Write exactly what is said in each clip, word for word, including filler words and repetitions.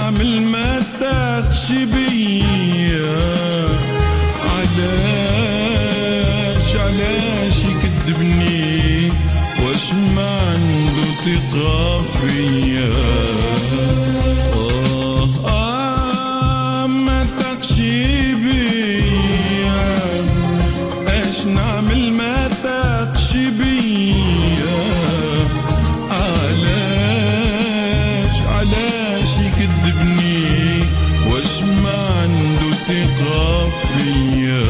نعمل ما تاخش بيا؟ علاش علاش يكذبني واش ما عنده ثقة فيا؟ آه آه ما تاخش بيا، اش نعمل ما تاخش بيا؟ علاش علاش يكذبني واش ما عنده ثقة فيا؟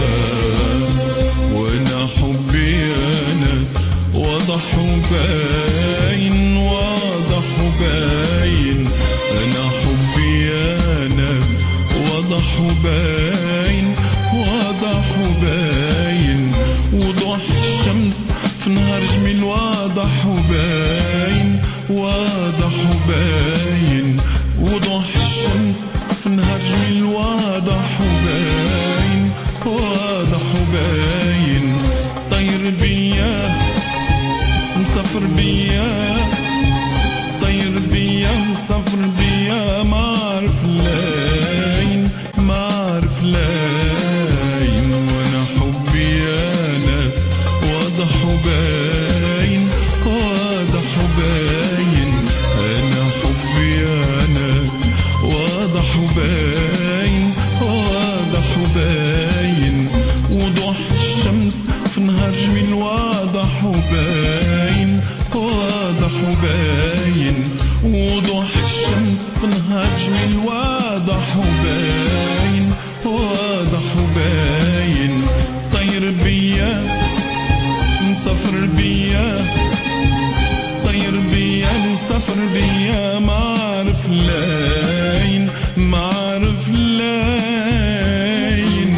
وانا حبي يا ناس واضح وباين، واضح وباين. انا حبي يا ناس واضح وباين، واضح وباين. وضوح الشمس في نهار جميل واضح وباين، واضح وباين. وضوح الشمس في نهار جميل واضح وباين، واضح وباين. طير بيا مسافر بيا، طير بيا مسافر بيا، ما عارف لاين، ما عارف لاين. وانا حبي يا ناس واضح وباين، واضح وباين. انا حبي يا ناس واضح وباين، واضح وباين. وضوح الشمس في نهار جميل واضح وباين، واضح وباين. وضوح الشمس في نهار جميل واضح وباين، واضح وباين. طير بيا مسافر بيا، طير بيا مسافر بيا، ما عارف لاين، ما عارف لاين.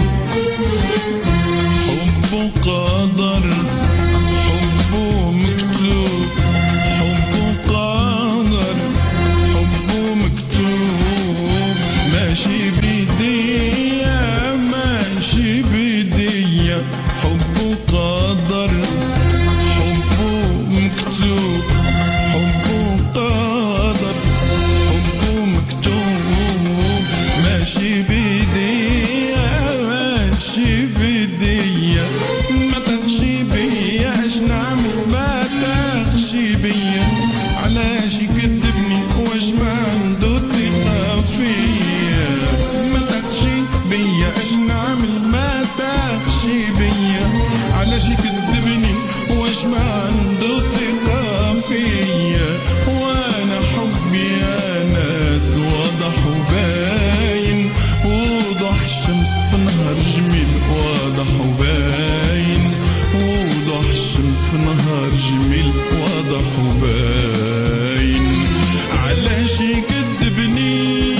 حبه قدر، حبه مكتوب، حبه قدر، حبه مكتوب. ماشي بيديا، ماشي بيديا. حبه قدر، حبه مكتوب، حبه قدر، حبه مكتوب. ماشي بيديا، ماشي بيديا. ما تاخشي بيا، اش نعمل ما تاخشي بيا؟ علاش يكذبني واش ما عنده ثقة فيا؟ ما تاخشي بيا، اش نعمل ما تاخشي بيا؟ علاش يكذبني واش ما عنده ثقة فيا؟ وانا حبي يا ناس واضح وباين، وضوح الشمس في نهار جميل واضح وباين. وضوح الشمس في نهار جميل واضح وباين. علاش يكذبني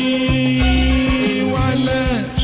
وعلاش؟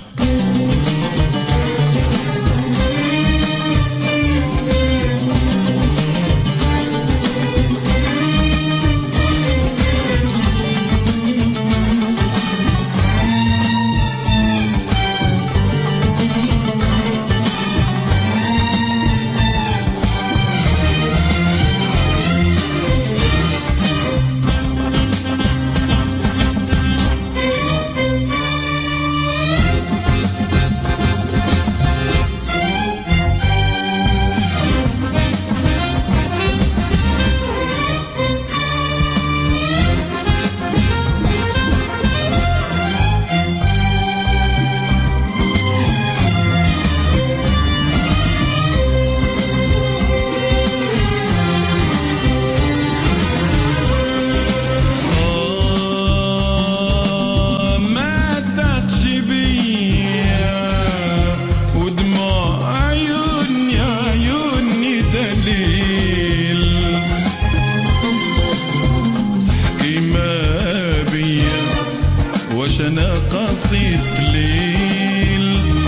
انا قصيد قليل.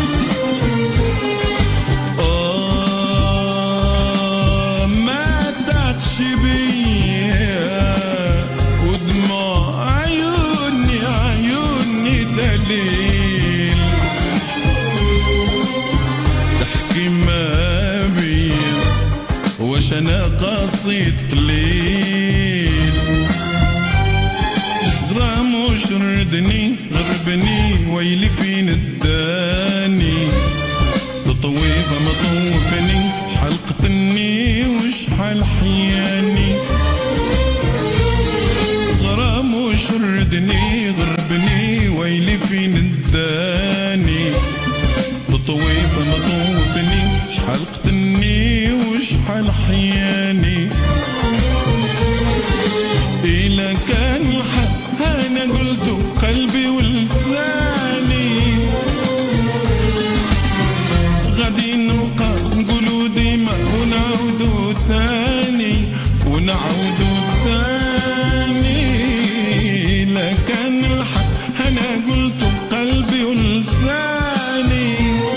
آه ما تاخش بيا ودموع عيوني عيوني دليل. تحكي ما بيا واش انا قصيد قليل. غرام وشرد يهدني غربني ويلي فين الداني تطويفة مطوفني شحال قتلني وشحال حياني غرام وشردني غربني ويلي فين الداني تطويفة مطوفني شحال قتلني وشحال حياني إلا كان الحق أنا قلته قلبي ولساني غادي نبقى نقولوا ديما ونعاودوا تاني ونعاودوا تاني إلا كان الحق أنا قلته قلبي ولساني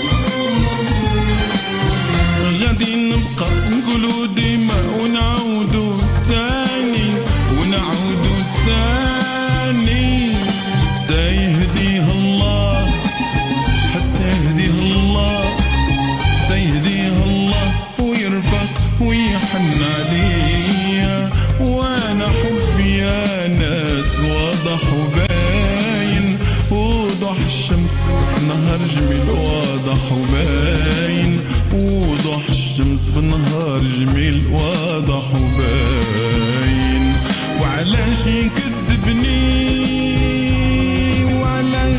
غادي نبقى نقولوا ديما ونعاودوا تاني ونعود تاني حتى يهديه الله حتى يهديه الله حتى يهديه الله ويرفق ويحن عليا وانا حبي يا ناس واضح وباين وضح الشمس في نهار جميل واضح وباين وضح الشمس في نهار جميل واضح وباين وعلاش يكذبني وعلاش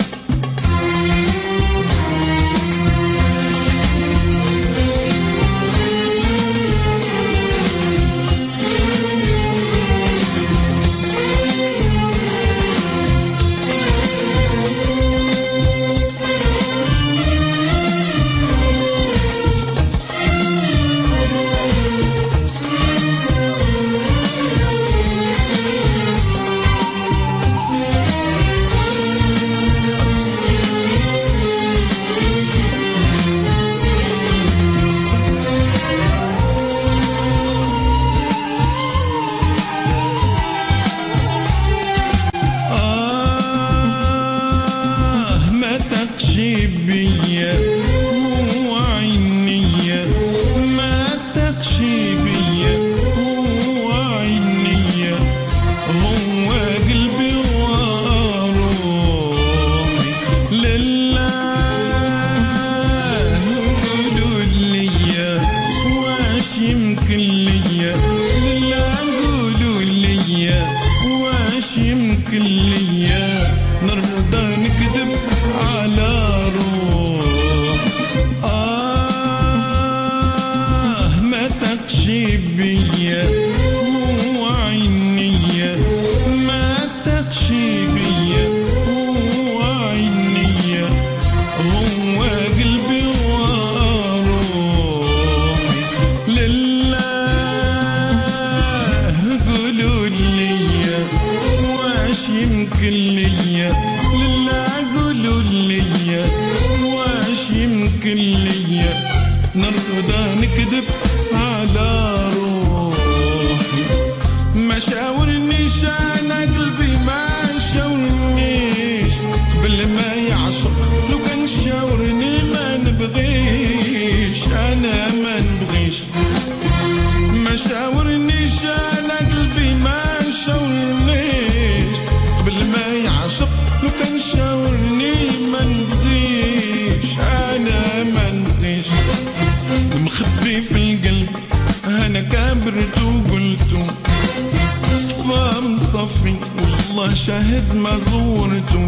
شاهد ما زورته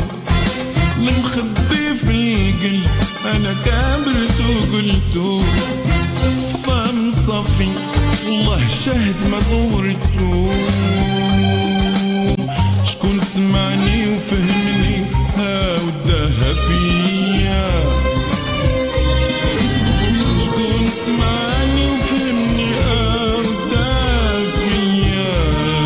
المخبي في القلب انا كبرت وقلته صفا مصفي والله شاهد ما زورته شكون سمعني وفهمني ها وداها فيا شكون سمعني وفهمني ها وداها فيا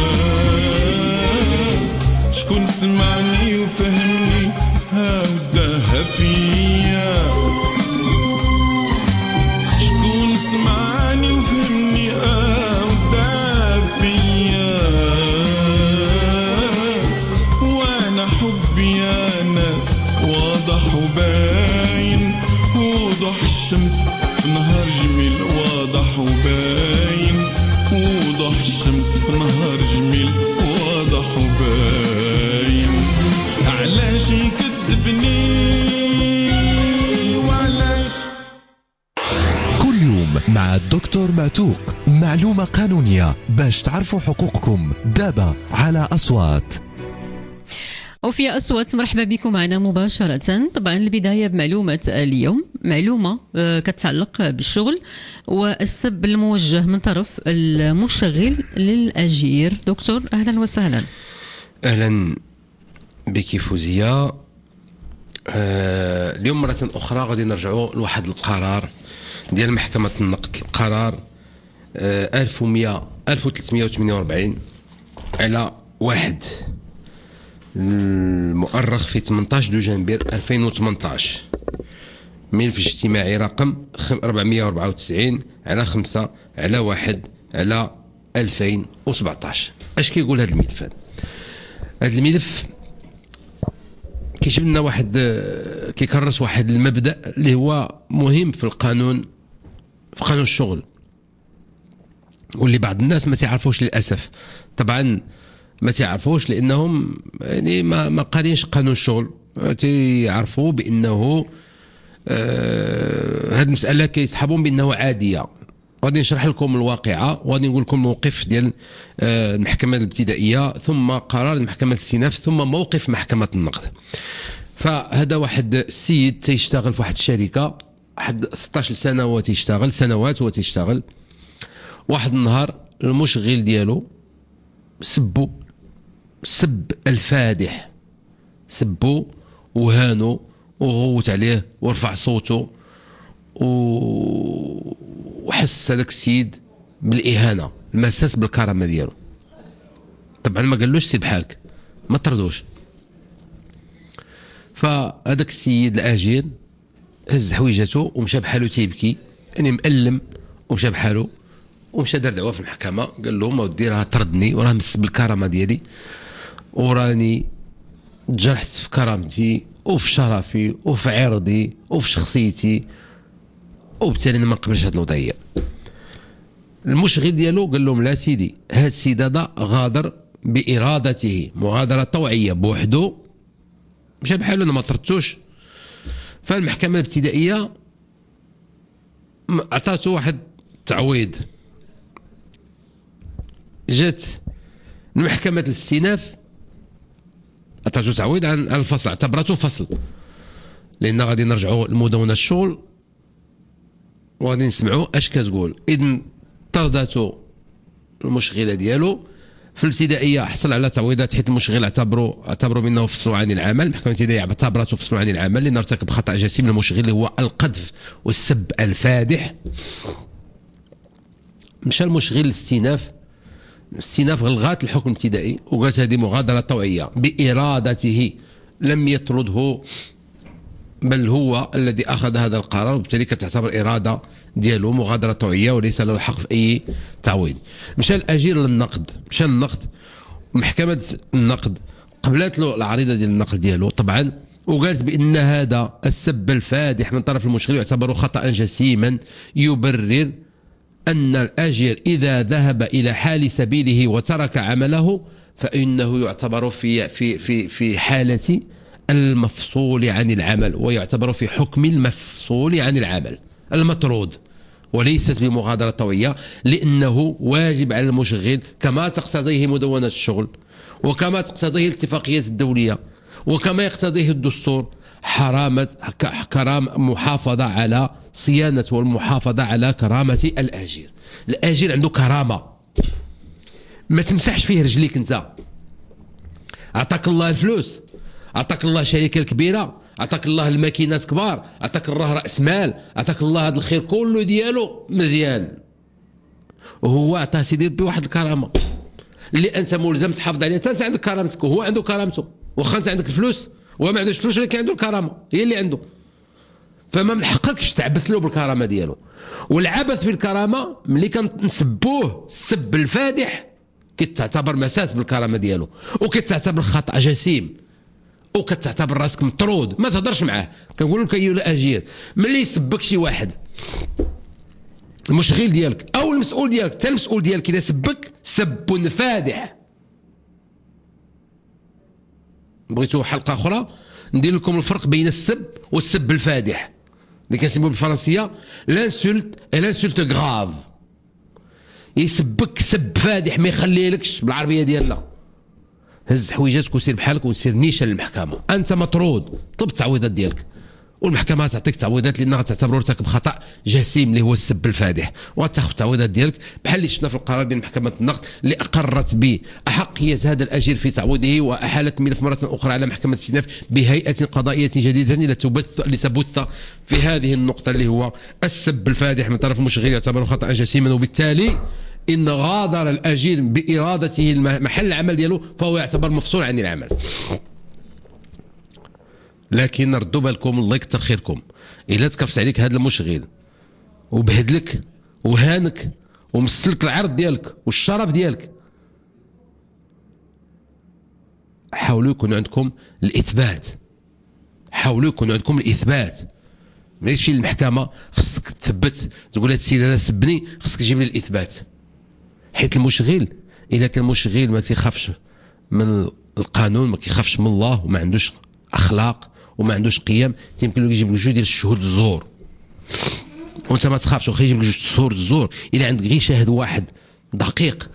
شكون سمعني وفهمني ها وداها فيا شكون سمعني وفهمني ها وداها فيا وانا حبي يا ناس واضح وباين وضح الشمس في نهار جميل واضح وباين وضح الشمس في نهار جميل واضح وباين علاش يكذبني وعلاش. كل يوم مع الدكتور معتوق معلومة قانونية باش تعرفوا حقوقكم دابا على أصوات. وفي أصوات مرحبا بكم معنا مباشرة. طبعا البداية بمعلومة اليوم، معلومة كتعلق بالشغل والسب الموجه من طرف المشغل للأجير. دكتور أهلا وسهلا. أهلا بك فوزية. آه اليوم مرة أخرى غادي نرجعوا لواحد القرار ديال محكمة النقد، القرار آه ألف ومئة ألف وثلاثمئة وثمانية وأربعين على واحد المؤرخ في ثمانية عشر دجنبر ألفين وثمانية عشر، ملف اجتماعي رقم أربعمئة وأربعة وتسعين على خمسة على واحد على ألفين وسبعة عشر. اش كيقول هذا الملف؟ هذا هذا الملف كيجيب لنا واحد، كيكرس واحد المبدأ اللي هو مهم في القانون، في قانون الشغل، واللي بعض الناس ما تعرفوش للأسف. طبعا ما تعرفوش لأنهم يعني ما ما قارينش قانون الشغل، تيعرفوا بأنه آه هذه المسألة كيسحبون بأنه عادية. غادي نشرح لكم الواقعة وغادي نقول لكم الموقف ديال آه المحكمة الابتدائية، ثم قرار المحكمة الاستئناف، ثم موقف محكمة النقد. فهذا واحد السيد تيشتغل في واحد الشركة، واحد ستة عشر سنة هو تيشتغل، سنوات هو تيشتغل. واحد النهار المشغل ديالو سبو سب الفادح، سبو وهانو وغوت عليه ورفع صوته وحس هذاك السيد بالإهانة، المساس بالكرامة ديالو. طبعا ما قالوش سير بحالك، ما طردوش. فهذاك السيد الأجير هز حويجته ومشى بحالو تيبكي، يعني مألم، ومشى بحالو ومشى دار دعوة في المحكمة. قال لهم اودي راه طردني وراه مس بالكرامة ديالي وراني تجرحت في كرامتي وفي شرفي وفي عرضي وفي شخصيتي، وبالتالي انا ما نقبلش هذه الوضعيه. المشغل ديالو قال لهم لا سيدي، هذا السيد هذا غادر بارادته، مغادره طوعيه بوحده، مشى بحالو، انا ما طردتوش. فالمحكمه الابتدائيه عطاته واحد تعويض. جات المحكمه الاستئناف عطاته تعويض عن الفصل، اعتبرته فصل، لان غادي نرجعوا لمدونه الشغل وغادي نسمعوا اش كتقول. اذن طرداتو المشغله ديالو في الابتدائيه، حصل على تعويضات حيت المشغل اعتبروا اعتبروا بانه فصلوا عن العمل. المحكمه الابتدائيه اعتبرته فصلوا عن العمل لانه ارتكب خطا جسيم للمشغل اللي هو القذف والسب الفادح. مشى المشغل للاستئناف، الاستئناف غلغات الحكم الابتدائي وقالت هذه مغادره طوعيه بارادته، لم يطرده بل هو الذي اخذ هذا القرار، وبالتالي كتعتبر اراده ديالو مغادره طوعيه وليس له الحق في اي تعويض. مشى الاجير للنقد، مشى للنقد، محكمه النقد قبلت له العريضه ديال النقد ديالو طبعا، وقالت بان هذا السب الفادح من طرف المشغل يعتبر خطا جسيما يبرر أن الأجير إذا ذهب إلى حال سبيله وترك عمله فإنه يعتبر في في في في حالة المفصول عن العمل، ويعتبر في حكم المفصول عن العمل المطرود، وليست بمغادرة طوعية، لأنه واجب على المشغل كما تقتضيه مدونة الشغل وكما تقتضيه الاتفاقيات الدولية وكما يقتضيه الدستور حرامة كرام محافظة على صيانة والمحافظة على كرامة الأجير. الأجير عنده كرامة، ما تمسحش فيه رجليك انت. أعطاك الله الفلوس، أعطاك الله شركة الكبيرة، أعطاك الله الماكينات كبار، أعطاك الله رأس مال، أعطاك الله هذا الخير كله ديالو مزيان، وهو أعطاه سيدي ربي واحد الكرامة اللي أنت ملزم تحافظ عليها. أنت عندك كرامتك وهو عنده كرامته، واخا أنت عندك الفلوس وما عندوش فلوس ولكن عنده الكرامه هي اللي عنده، فما من حقكش تعبث له بالكرامه ديالو. والعبث في الكرامه ملي كنسبوه السب الفادح كتعتبر مساس بالكرامه ديالو، وكتعتبر خطا جسيم، وكتعتبر راسك مطرود، ما تهضرش معاه. كنقول لك ايها الاجير، ملي يسبك شي واحد المشغل ديالك او المسؤول ديالك، حتى المسؤول ديالك اذا سبك سب فادح، بغيتو حلقه اخرى ندير لكم الفرق بين السب والسب الفادح اللي كنسميوه بالفرنسيه لانسولت اي لانسولت غراف. يسبك سب فادح ما يخليلكش بالعربيه ديالنا، هز حويجاتك وسير بحالك وسير نيشان للمحكمه، انت مطرود، طب التعويضات ديالك، والمحكمه تعطيك تعويضات لانها تعتبر ارتكب خطا جسيم اللي هو السب الفادح، وتاخذ التعويضات ديالك بحال اللي شفنا في القرار ديال محكمه النقد اللي اقرت باحقيه هذا الاجير في تعويضه، واحالت الملف مره اخرى على محكمه الاستئناف بهيئه قضائيه جديده لتبث لتبث في هذه النقطه اللي هو السب الفادح من طرف المشغل يعتبر خطا جسيما، وبالتالي إن غادر الأجير بإرادته محل العمل ديالو فهو يعتبر مفصول عن العمل. لكن ردوا بالكم الله يكثر خيركم، إلا تكرفت عليك هذا المشغل وبهدلك وهانك ومسلك العرض ديالك والشرف ديالك، حاولوا يكون عندكم الإثبات، حاولوا يكون عندكم الإثبات. ملي تمشي للمحكمة خصك تثبت، تقول هذا السيد هذا سبني، خصك تجيب لي الإثبات. حيت المشغل إلا كان مشغل ما كيخافش من القانون، ما كيخافش من الله، وما عندوش أخلاق وما عندوش قيم، يمكن له يجيب لك جوج ديال الشهود الزور، وانت ما تخافش واخا يجيب لك جوج شهود الزور. إلا عندك غير شاهد واحد دقيق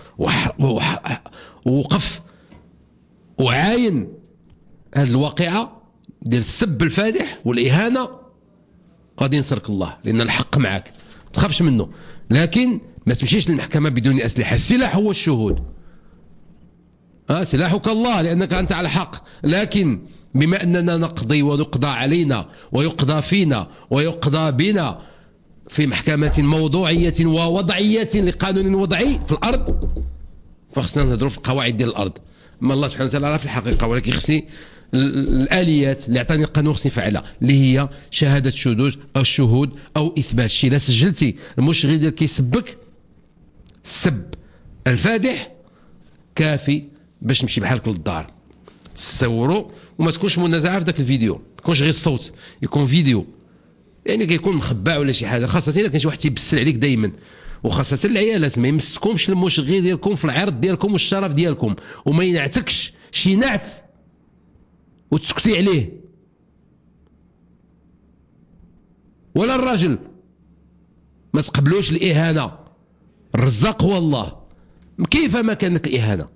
ووقف وعاين هذه الواقعة ديال السب الفادح والإهانة، غادي ينصرك الله لأن الحق معك، ما تخافش منه. لكن ما تمشيش للمحكمة بدون أسلحة، السلاح هو الشهود، آه سلاحك الله لأنك أنت على حق. لكن بما أننا نقضي ونقضى علينا ويقضى فينا ويقضى بنا في محكمة موضوعية ووضعية لقانون وضعي في الأرض، فخصنا نهضروا في القواعد ديال الأرض. ما الله سبحانه وتعالى في الحقيقة، ولكن خصني الآليات اللي عطاني القانون خصني نفعلها، اللي هي شهادة شهود أو الشهود أو إثبات شي. لا سجلتي المشغل ديالك كيسبك السب الفادح كافي باش تمشي بحالك للدار تصوروا، وما تكونش منازعه في ذاك الفيديو، ما يكونش غير الصوت، يكون فيديو، يعني كيكون مخبع ولا شي حاجه، خاصه الا كان شي واحد تيبسل عليك دائما، وخاصه العيالات ما يمسكمش المشغل ديالكم في العرض ديالكم والشرف ديالكم، وما ينعتكش شي نعت وتسكتي عليه. ولا الراجل ما تقبلوش الإهانة، الرزاق هو الله كيفما كانت الإهانة،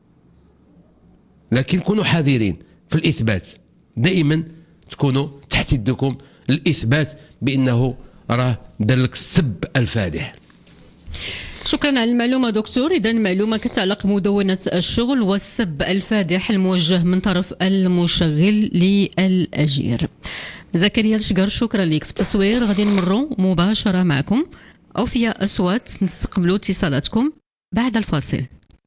لكن كونوا حذرين في الإثبات، دائما تكونوا تحت يدكم الإثبات بأنه راه دار لك السب الفادح. شكرا على المعلومة دكتور. إذا معلومة كتعلق بمدونة الشغل والسب الفادح الموجه من طرف المشغل للأجير. زكريا الشقر شكرا لك في التصوير. غادي نمروا مباشرة معكم أو فيها أصوات، نستقبلوا اتصالاتكم بعد الفاصل.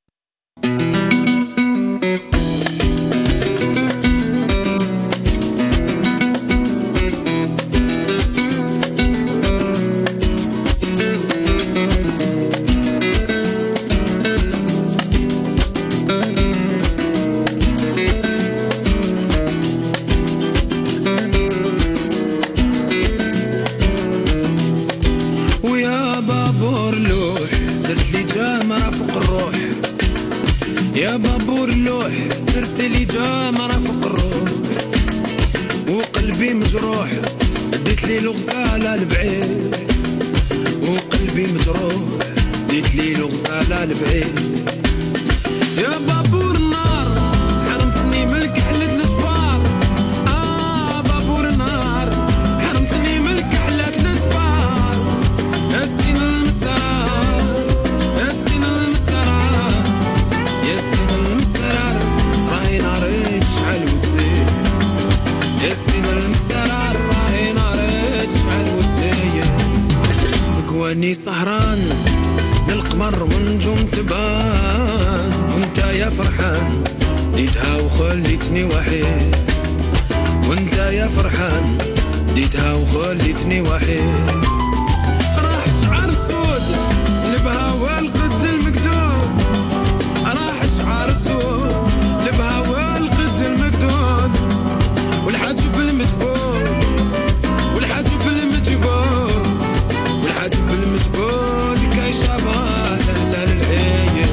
يا بابور اللوح درت لي جامرة فوق الروح، وقلبي مجروح ديت لي الغزالة البعيد، وقلبي مجروح ديت لي الغزالة البعيد. يا بابور النار حرمتني من كحلة الصفار، آه بابور النار حرمتني من كحلة الصفار. السين المسار السين المسار يا سين المسرار راهي ناري تشعل وتزيد، يا سين المسرار راهي ناري تشعل وتزيد. مكواني سهران للقمر ونجوم تبان، وانت يا فرحان ديتها وخليتني وحيد، وانت يا فرحان ديتها وخليتني وحيد. راح شعر سود لبها القد المكدود، راح شعر سود لبها القد المكدود، والحجب المجبود والحجب المجبود والحجب المجبود كي شبه اهل العيد،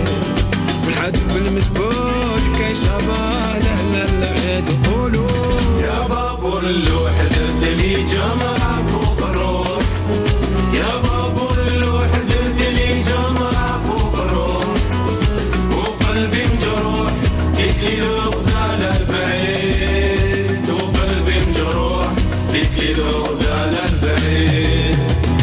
والحجب المجبود كي شبه اهل العيد. قولوا يا بابور اللوح درت لي جمرة فوق الروح يا بابور اللوح درت لي جمرة فوق الروح وقلبي مجروح قلت لي لو غزال البعيد وقلبي مجروح قلت لي لو غزال البعيد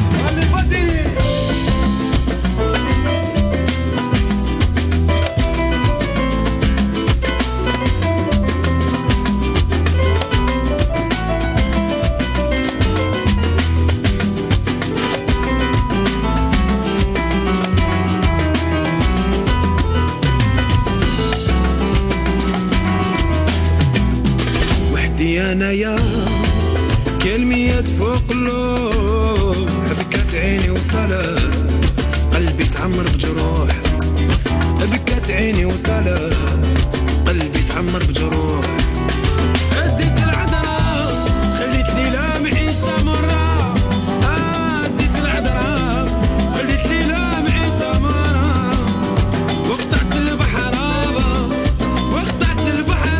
أنايا كلميات فوق اللوح بكات عيني وصلت قلبي تعمر بجروح بكات عيني وصلت قلبي تعمر بجروح أديت العذرة خليت لي لا معيشة مرة أديت العذرة خليت لي لا معيشة مرة وقطعت البحر وقطعت البحر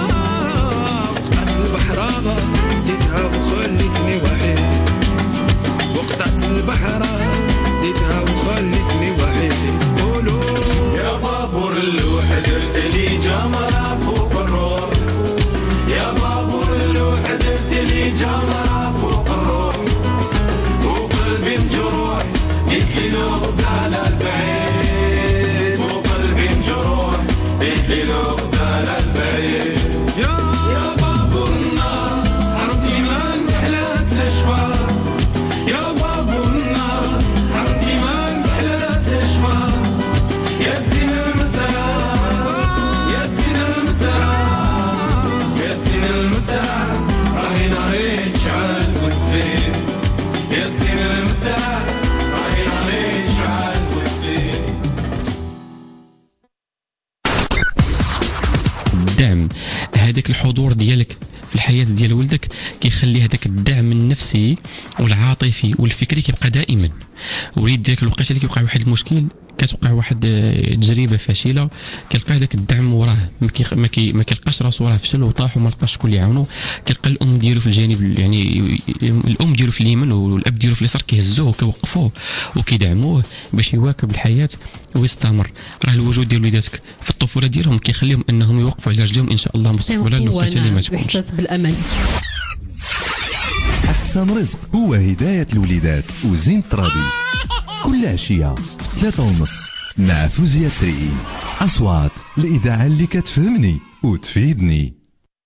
البحرة ديتها وخلتني وحيد وقطعت البحرة ديتها وخلتني وحيد قولوا يا بابور اللوح درت لي جمرة فوق الروح يا بابور اللوح درت لي جمرة فوق الروح وقلبي مجروح قلت لي لو غزال البعيد وقلبي مجروح قلت لي لو غزال البعيد يا الدعم هذاك الحضور ديالك في الحياة ديال ولدك كيخلي هذاك الدعم النفسي والعاطفي والفكري كيبقى دائما. وليد ديالك الوقيته اللي كيوقع واحد المشكل كتوقع واحد تجربه فاشله كيلقى هذاك الدعم وراه ما كي ما كيلقاش راسو راه فشل وطاح وما لقاش شكون اللي يعاونو كيلقى الام ديالو في الجانب يعني الام ديالو في اليمين والاب ديالو في اليسار كيهزوه وكيوقفوه وكيدعموه باش يواكب الحياه ويستمر. راه الوجود ديال وليداتك في الطفوله ديالهم كيخليهم انهم يوقفوا على رجليهم ان شاء الله مستقبلا الوقيته اللي ما تكونش. احساس بالامان. أحسن رزق هو هداية الوليدات وزين ترابي كل عشية ثلاثة ونص مع فوزية تريئي. أصوات الإذاعة اللي كتفهمني وتفيدني.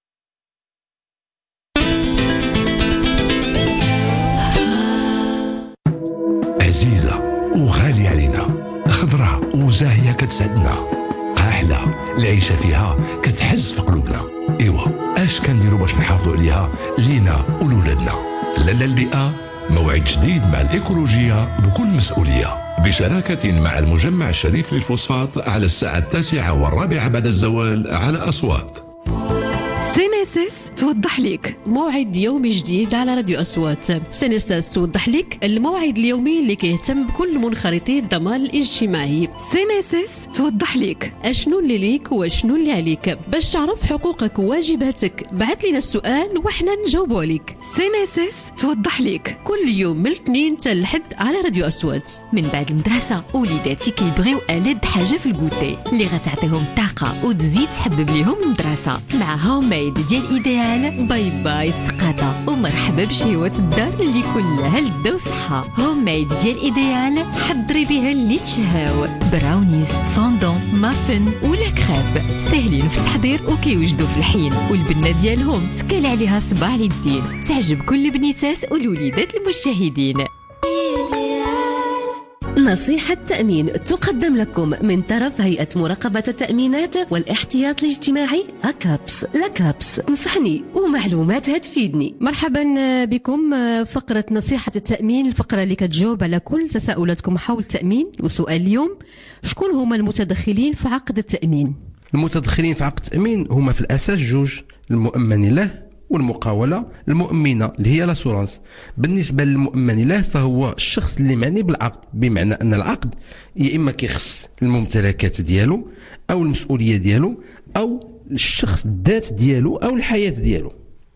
عزيزة وغالية علينا خضراء وزاهية كتسعدنا قاحلة العيشة فيها كتحز في قلوبنا. إيوا اش كنديروا باش نحافظوا عليها لينا ولولادنا؟ لالا البيئة موعد جديد مع الإيكولوجية بكل مسؤولية بشراكة مع المجمع الشريف للفوسفات على الساعة التاسعة والرابعة بعد الزوال على أصوات. سينيسيس توضح لك موعد يومي جديد على راديو أصوات. سينيسيس توضح لك الموعد اليومي اللي كيهتم بكل منخرطي الضمان الاجتماعي. سينيسيس توضح لك اشنو اللي ليك واشنو اللي عليك. باش تعرف حقوقك وواجباتك بعث لنا السؤال وحنا نجاوبوا عليك. سينيسيس توضح لك كل يوم من الاثنين حتى الحد على راديو أصوات. من بعد المدرسة وليداتي كيبغيو ألد حاجة في الكوتي اللي غتعطيهم طاقة وتزيد تحبب ليهم المدرسة مع هوم ميد ديال إيديال. باي باي سقاطة ومرحبا بشهوات الدار اللي كلها لذة وصحة. هوم ميد ديال إيديال حضري بها اللي تشهاو براونيز فوندون مافن ولا كريب سهلين في التحضير وكيوجدوا في الحين والبنة ديالهم تكال عليها صباح للدين تعجب كل البنيتات والوليدات المشاهدين. نصيحة تأمين تقدم لكم من طرف هيئة مراقبة التأمينات والاحتياط الاجتماعي أكابس. لكابس نصحني ومعلومات هتفيدني. مرحبا بكم فقرة نصيحة التأمين، الفقرة اللي كتجاوب على كل تساؤلاتكم حول التأمين. وسؤال اليوم: شكون هما المتدخلين في عقد التأمين؟ المتدخلين في عقد التأمين هما في الأساس جوج: المؤمن له والمقاولة المؤمنة اللي هي لاسورانس. بالنسبة للمؤمن له فهو الشخص اللي معني بالعقد، بمعنى أن العقد يا إما كيخص الممتلكات ديالو أو المسؤولية ديالو أو الشخص الذات ديالو أو الحياة ديالو.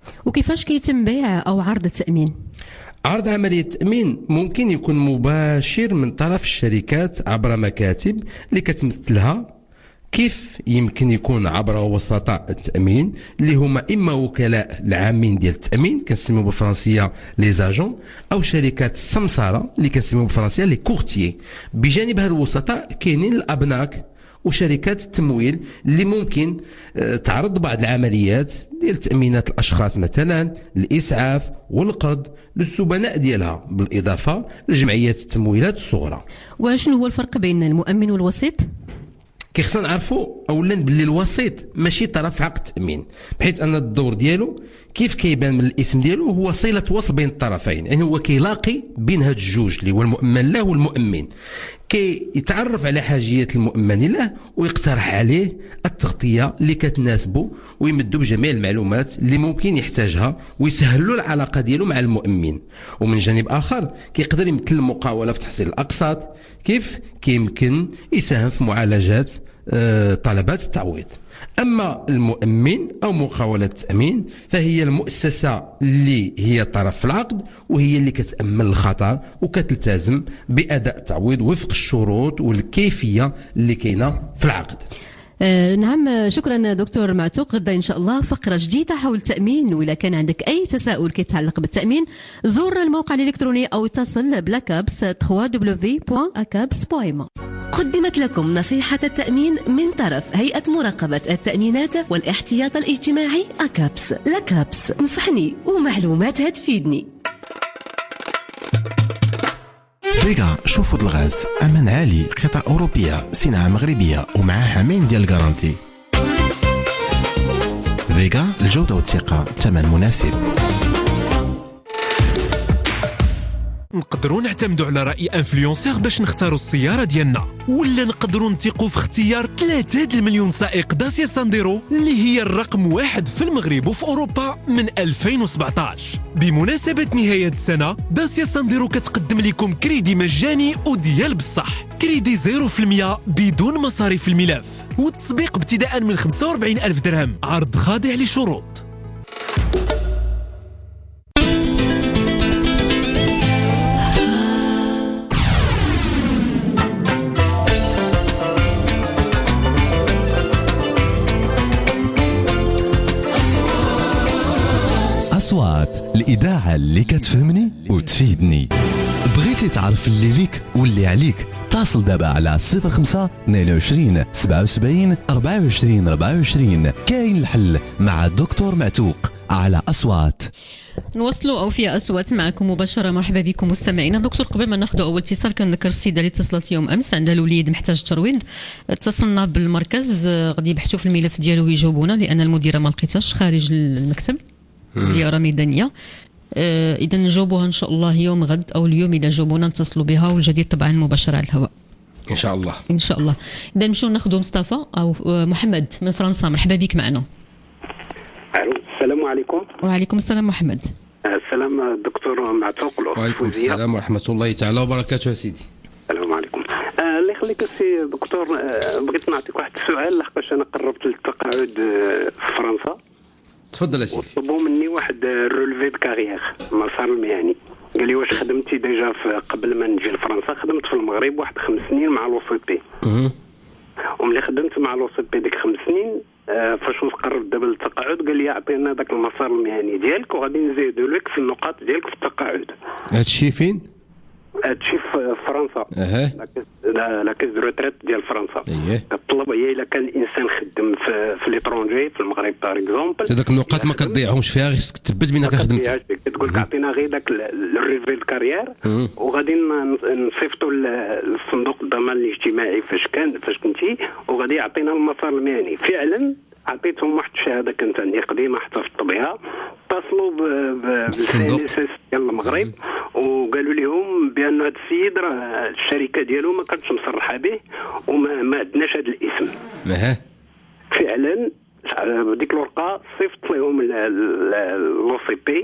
وكيفاش كيتم بيع او عرض التامين؟ عرض عملية التأمين ممكن يكون مباشر من طرف الشركات عبر مكاتب اللي كتمثلها. كيف يمكن يكون عبر وسطاء التأمين اللي هما إما وكلاء العامين ديال التأمين كنسميو بالفرنسية لي زاجون، أو شركات السمسارة اللي كنسميو بالفرنسية لي كورتيي. بجانب هاد الوسطاء كاينين الأبناك وشركات التمويل اللي ممكن تعرض بعض العمليات ديال تأمينات الأشخاص، مثلا الإسعاف والقرض للسبناء ديالها، بالإضافة لجمعيات التمويلات الصغرى. وشنو هو الفرق بين المؤمن والوسيط؟ كيخصنا نعرفوا اولا باللي الوسيط ماشي طرف عقد التامين، بحيث ان الدور ديالو كيف كيبان من الاسم ديالو هو صله وصل بين الطرفين، يعني هو كيلاقي بين هاد الجوج اللي هو المؤمن له والمؤمن، كيتعرف على حاجيات المؤمن له ويقترح عليه التغطيه اللي كتناسبه، ويمدوا بجميع المعلومات اللي ممكن يحتاجها ويسهلوا العلاقه ديالو مع المؤمن. ومن جانب اخر كيقدر يمثل المقاوله في تحصيل الاقساط، كيف كيمكن يساهم في معالجه طلبات التعويض. أما المؤمن أو مقاولة التأمين فهي المؤسسة اللي هي طرف في العقد، وهي اللي كتأمن الخطر وكتلتزم بأداء التعويض وفق الشروط والكيفية اللي كاينة في العقد. آه نعم، شكرا دكتور معتوق. غدا إن شاء الله فقرة جديدة حول التأمين، وإذا كان عندك أي تساؤل كيتعلق بالتأمين زور الموقع الإلكتروني أو اتصل بلاكابس دبليو دبليو دبليو بوان أكابس بوان إم. قدمت لكم نصيحة التأمين من طرف هيئة مراقبة التأمينات والاحتياط الاجتماعي أكابس. لكابس، نصحني ومعلوماتها تفيدني. فيغا شوفوا الغاز، أمان عالي، قطع أوروبية، صناعة مغربية، ومعها عامين ديال الجارانتي. فيغا، الجودة والثقة، ثمن مناسب. نقدروا نعتمدوا على رأي انفلونسور باش نختاروا السيارة ديالنا، ولا نقدروا نثقوا في اختيار ثلاثة المليون سائق داسيا سانديرو اللي هي الرقم واحد في المغرب وفي أوروبا من ألفين وسبعطاش. بمناسبة نهاية السنة داسيا سانديرو كتقدم لكم كريدي مجاني وديال بصح، كريدي زيرو في المية بدون مصاريف الملف، والتسبيق ابتداء من خمسة وأربعين ألف درهم، عرض خاضع لشروط. أصوات، الإذاعة اللي كتفهمني وتفيدني. بغيتي تعرف اللي ليك واللي عليك؟ اتصل دابا على صفر خمسة اثنين وعشرين سبعة وسبعين أربعة وعشرين أربعة وعشرين. كاين الحل مع الدكتور معتوق على أصوات. نوصلوا أوفياء أصوات معكم مباشرة. مرحبا بكم مستمعينا. دكتور، قبل ما ناخذ أول اتصال كنذكر السيدة اللي اتصلت يوم أمس عندها الوليد محتاج ترويض، اتصلنا بالمركز غادي يبحثوا في الملف ديالو ويجاوبونا، لأن المديرة ما لقيتهاش خارج المكتب، زيارة ميدانية. آه إذا نجاوبوها إن شاء الله يوم غد أو اليوم، إذا جاوبونا نتصلوا بها، والجديد طبعا مباشرة على الهواء إن شاء الله. إن شاء الله. إذا نمشيو ناخذوا مصطفى أو محمد من فرنسا. مرحبا بك معنا. ألو، السلام عليكم. وعليكم السلام محمد. السلام دكتور معتوق. وعليكم السلام ورحمة الله تعالى وبركاته يا سيدي. السلام عليكم. آه الله يخليك السي دكتور، آه بغيت نعطيك واحد السؤال لحقاش أنا قربت للتقاعد آه في فرنسا. تفضل يا سيدي. طلبوا مني واحد رولفي دو كارير، مسار المهني. قال لي واش خدمتي ديجا قبل ما نجي لفرنسا؟ خدمت في المغرب واحد خمس سنين مع لو سي بي. وملي خدمت مع لو سي بي ديك خمس سنين آه فاش نقرب دابا للتقاعد قال لي عطينا داك المسار المهني ديالك وغادي نزيدوا لك في النقاط ديالك في التقاعد. هادشي فين؟ هادشي في فرنسا. اها لا كيس دو روتريت ديال فرنسا. اييه. كطلب هي الا كان الانسان خدم في في ليترونجي في المغرب باغ اكزومبل، هذاك النقاط ما كتضيعهمش فيها، خصك تثبت بانك خدمت. كتقول لك عطينا غير داك الريفي الكارير وغادي نصيفطوا للصندوق الضمان الاجتماعي فاش كان فاش كنتي، وغادي يعطينا المسار المهني. فعلا عطيتهم واحد الشهاده كانت عندي قديمه احتفظت بها، اتصلوا بالصندوق ديال المغرب وقالوا لهم بان هذا السيد راه الشركه ديالو ما كانتش مصرحه به وما ما عندناش هذا الاسم. اها فعلا ديك الورقه صيفط لهم لو سي بي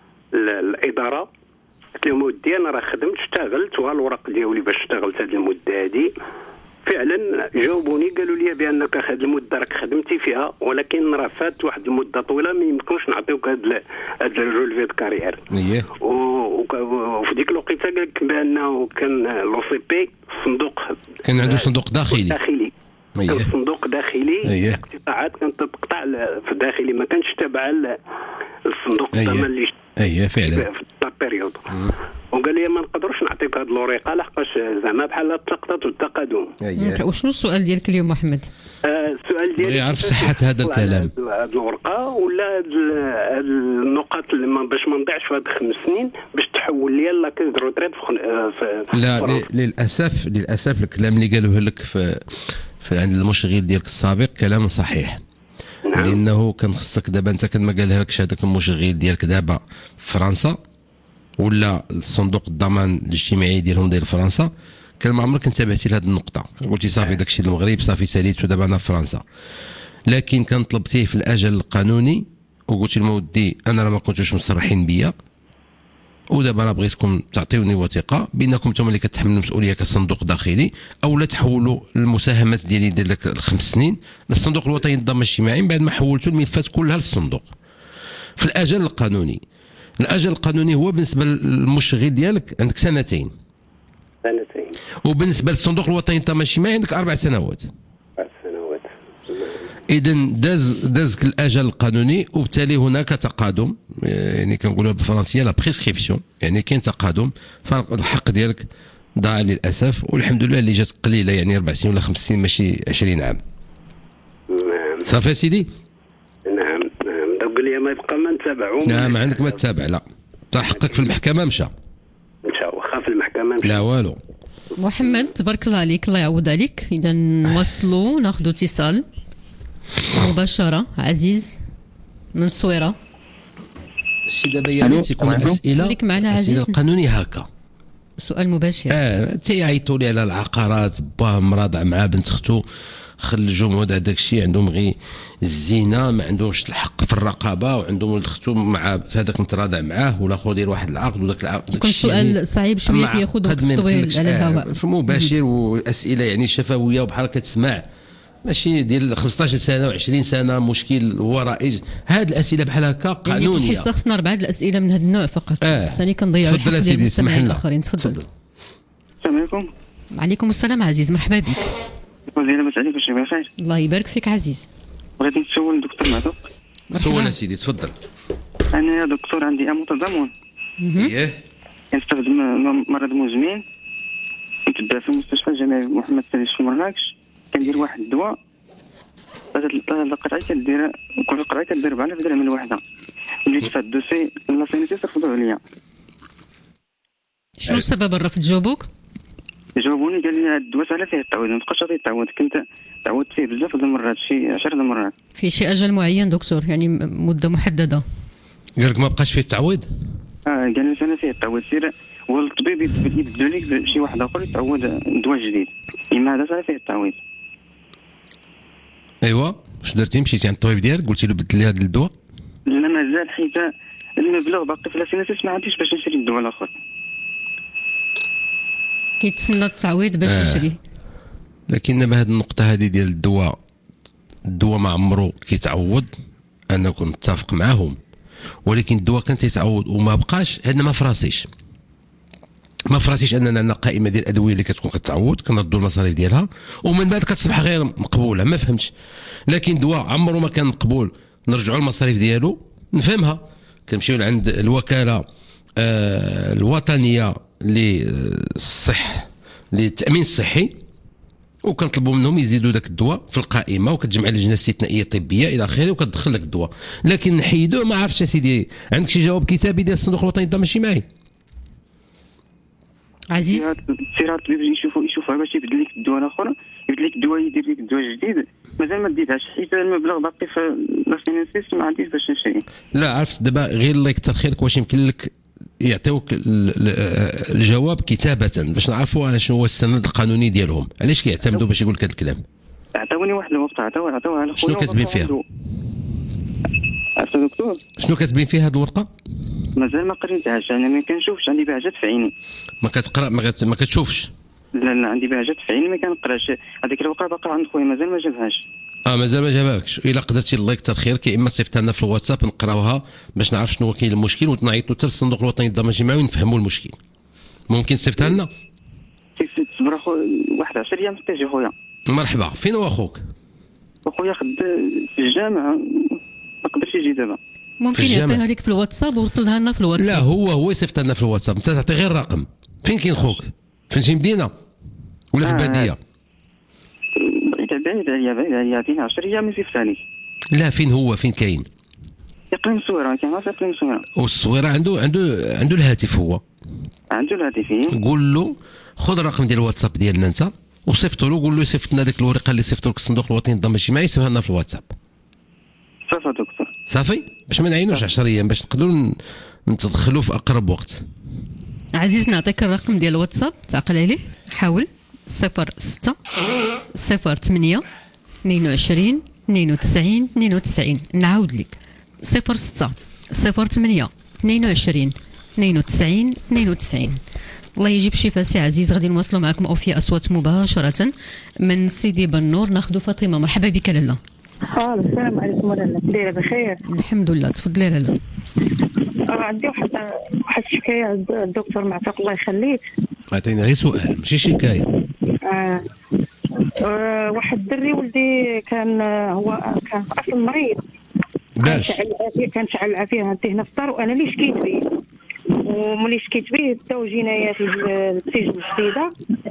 الاداره، قلت لهم ودي انا راه خدمت اشتغلت وها الوراق ديالي باش اشتغلت هذه المده هذه، فعلا جاوبوني قالوا لي بانك هذه المده راك خدمتي فيها، ولكن راه فات واحد المده طويله ما يمكنش نعطيوك هذا هذا الرولفي دو كارير. اييه وفي ديك الوقيته قال لك بانه كان لو سي بي صندوق كان عنده صندوق داخلي داخلي أيه. كان صندوق داخلي أيه. الاقتطاعات كانت تقطع في الداخلي، ما كانش تابعه للصندوق أيه. الضمان اللي اييه فعلا في البيريود. وقال لي ما نقدروش نعطيك هذه الورقه لحقاش زعما بحال التقطات والتقادم. اييه وشنو السؤال ديالك اليوم محمد؟ آه السؤال ديالي يعرف صحه هذا الكلام هذه الورقه ولا هاد النقاط اللي ما باش ما نضيعش في هاد خمس سنين باش تحول لي لا كيس دو روتريت في لا ل- للاسف للاسف الكلام اللي قالوه لك في, في عند المشغل ديالك السابق كلام صحيح. نعم. لانه كان خصك دابا انت كان ما قالها لكش هذاك المشغل ديالك دابا في فرنسا ولا الصندوق الضمان الاجتماعي ديالهم ديال فرنسا كان ما عمرك انتبهتي لهذه النقطه، قلتي صافي داكشي المغرب صافي ساليت ودابا انا في فرنسا. لكن كان طلبتيه في الاجل القانوني وقلتي لهم ودي انا راه ما كنتوش مصرحين بيا ودابا راه بغيتكم تعطيوني وثيقه بانكم انتم اللي كتحملوا المسؤوليه كصندوق داخلي او لا تحولوا المساهمات ديالي ديال داك الخمس سنين للصندوق الوطني للضمان الاجتماعي من بعد ما حولتوا الملفات كلها للصندوق في الاجل القانوني. الاجل القانوني هو بالنسبه للمشغل ديالك عندك سنتين سنتين وبالنسبه للصندوق الوطني للضمان الاجتماعي عندك اربع سنوات. اربع سنوات اذا داز دازك الاجل القانوني وبالتالي هناك تقادم، يعني كنقولوها بالفرنسيه لا بريسكريبسيون، يعني كاين تقادم فالحق ديالك ضاع للاسف. والحمد لله اللي جات قليله يعني اربع سنين ولا خمس سنين ماشي عشرين عام. نعم صافي سيدي. نعم نعم دوك لي ما يبقى ما نتابعو. لا ما عندك ما تتابع، لا تا حقك في المحكمه مشى مشى واخا في المحكمه مشى. لا والو. محمد تبارك الله عليك، الله يعوض عليك. اذا نواصلوا ناخذ اتصال مباشره. عزيز من الصويره. الشيء دابا يا تيكون الاسئله خليك معنا عزيز. الاسئله القانوني هكا سؤال مباشر. اه تيعيطوا لي على العقارات، باه مراضع مع بنت اختو خرجوا من هذا داك الشيء، عندهم غير الزنا ما عندهمش الحق في الرقابه وعندهم ولد اختو مع هذاك متراضع معاه والاخر دير واحد العقد وداك العقد كل سؤال يعني صعيب شويه كياخذ وقت طويل على الهواء في مباشر واسئله يعني شفويه وبحال كتسمع ماشي ديال خمسطاش سنه وعشرين سنه مشكل هو رائج. هاد الاسئله بحال هكا قانونيه يعني في الحصه خصنا اربعه الاسئله من هذا النوع فقط. آه. ثاني كنضيعوا الحق ديال المستمعين الاخرين. تفضل. السلام عليكم. وعليكم السلام عزيز، مرحبا بك. وزير لاباس عليك واش بخير؟ الله يبارك فيك عزيز. بغيت نسول الدكتور معتوق. سول سيدي تفضل. انا يا دكتور عندي اموت تضامن. اييه كنستخدم مرض مزمن، كنتبع في المستشفى الجامعي محمد السادس في مراكش، كندير واحد الدواء هاد القطعه كدير كل قطعه كدير أربعة آلاف درهم الوحده. ملي دفعت الدوسي لاسينيتي رفضوا عليا. شنو السبب الرفض؟ جاوبوك؟ جاوبوني قال لي هاد الدواء سهله فيه التعويض، ما تبقاش غادي تعوض. كنت تعودت فيه بزاف د المرات، شي عشرة المرات. في شي اجل معين دكتور، يعني مده محدده؟ قال لك ما بقاش فيه التعويض؟ اه قال لي سنه فيه التعويض، سير والطبيب يبدلوا لك بشي واحد اخر يتعوض دواء جديد، اما هذا سهله فيه التعويض. ايوا واش درتي؟ مشيتي عند الطبيب ديالك قلتي له بدل لي هذا الدواء؟ لا مازال، حيت المبلغ باقي في لاسيناتيس ما عنديش باش نشري الدواء الاخر. كيتسنى التعويض باش يشري. آه. لكن دابا هذه النقطه هذه ديال الدواء، الدواء ما عمرو كيتعوض، انا كنت متفق معاهم، ولكن الدواء كان تيتعوض وما بقاش. هذا ما فراسيش ما فراسيش اننا عندنا قائمه ديال الادويه اللي كتكون كتعوض، كنردوا المصاريف ديالها ومن بعد كتصبح غير مقبوله. ما فهمتش. لكن دواء عمره ما كان مقبول نرجعوا المصاريف ديالو، نفهمها. كنمشيو عند الوكاله آه الوطنيه للصح للتامين الصحي وكنطلبوا منهم يزيدوا ذاك الدواء في القائمه، وكتجمع لجنه استثنائيه طبيه الى اخره وكتدخل لك الدواء. لكن نحيدوه ما عرفتش سيدي. عندك شي جواب كتابي ديال الصندوق الوطني للضمان الاجتماعي؟ عزيز سير الطبيب يجي يشوفوا يشوفها باش يبدل لك الدواء الاخر، يبدل لك الدواء يدير لك الدواء الجديد. مازال ما ديتهاش حيت المبلغ باقي في لاسينيسيس ما عنديش باش نشري. لا عرفت دابا غير الله يكثر خيرك واش يمكن لك يعطيوك الجواب كتابه باش نعرفوا شنو هو السند القانوني ديالهم، علاش كيعتمدوا باش يقول لك هذا الكلام. عطاوني واحد الوقت، عطاوها عطاوها على خويا. شنو كاتبين فيها؟ عرفت دكتور شنو كاتبين فيها هذه الورقه؟ مازال ما قريتهاش، انا ما كنشوفش، عندي بعجات في عيني. ما كتقرا ما, كت... ما كتشوفش؟ لا لا عندي بها جات في عيني ما كنقراش. هذيك الوقعه باقا عند خويا مازال ما جابهاش. اه مازال ما جابالكش. الا قدرتي الله يكثر خيرك يا اما صيفطها لنا في الواتساب نقراوها باش نعرف شنو كاين المشكل ونعيطوا حتى للصندوق الوطني للضمان الاجتماعي ونفهموا المشكل. ممكن تصيفطها لنا؟ تصبر اخو واحد عشرة ايام تجي خويا. مرحبا. فين هو اخوك؟ اخويا خد في الجامعه ما قدرش يجي دابا. ممكن يعطيها لك في الواتساب ووصلها لنا في الواتساب. لا هو هو يصيفط لنا في الواتساب. انت تعطي غير الرقم. فين كاين خوك؟ فين شي مدينه ولا في الباديه؟ بعيد عليا بعيد عليا فين عشرة ايام يصيفطها لك. لا فين هو؟ فين كاين؟ اقليم الصويره. كاين في اقليم الصويره. والصويره عنده عنده عنده الهاتف. هو عنده الهاتف. قول له خذ الرقم ديال الواتساب ديالنا انت وصيفطوا له. قول له يصيفط لنا ديك الورقه اللي صيفطوا لك الصندوق الوطني للضمان الاجتماعي يصيفطها لنا في الواتساب. صافي دكتور. صافي باش ما نعينوش عشرة ايام باش نقدروا نتدخلوا في اقرب وقت. عزيز نعطيك الرقم ديال الواتساب تعقل عليه. حاول صفر ستة صفر ثمانية اثنين وعشرين اثنين وتسعين اثنين وتسعين. نعاود لك صفر ستة صفر ثمانية اثنين وعشرين اثنين وتسعين اثنين وتسعين. الله يجيب شفاء سي عزيز. غادي نواصلوا معكم أوفياء أصوات مباشرة من سيدي بنور. ناخذ فاطمة. مرحبا بك لاله. اه السلام عليكم لاله. دايره بخير؟ الحمد لله. تفضلي لاله. آه عندي واحد واحد الشكايه الدكتور معتق الله يخليك. عطيني غير سؤال ماشي شكايه. آه. آه واحد الدري ولدي كان هو كان في اصل مريض. باش كان شعل العافيه عندي هنا في الدار وانا اللي شكيت به. وملي شكيت به بداو جنايات السجن الجديده.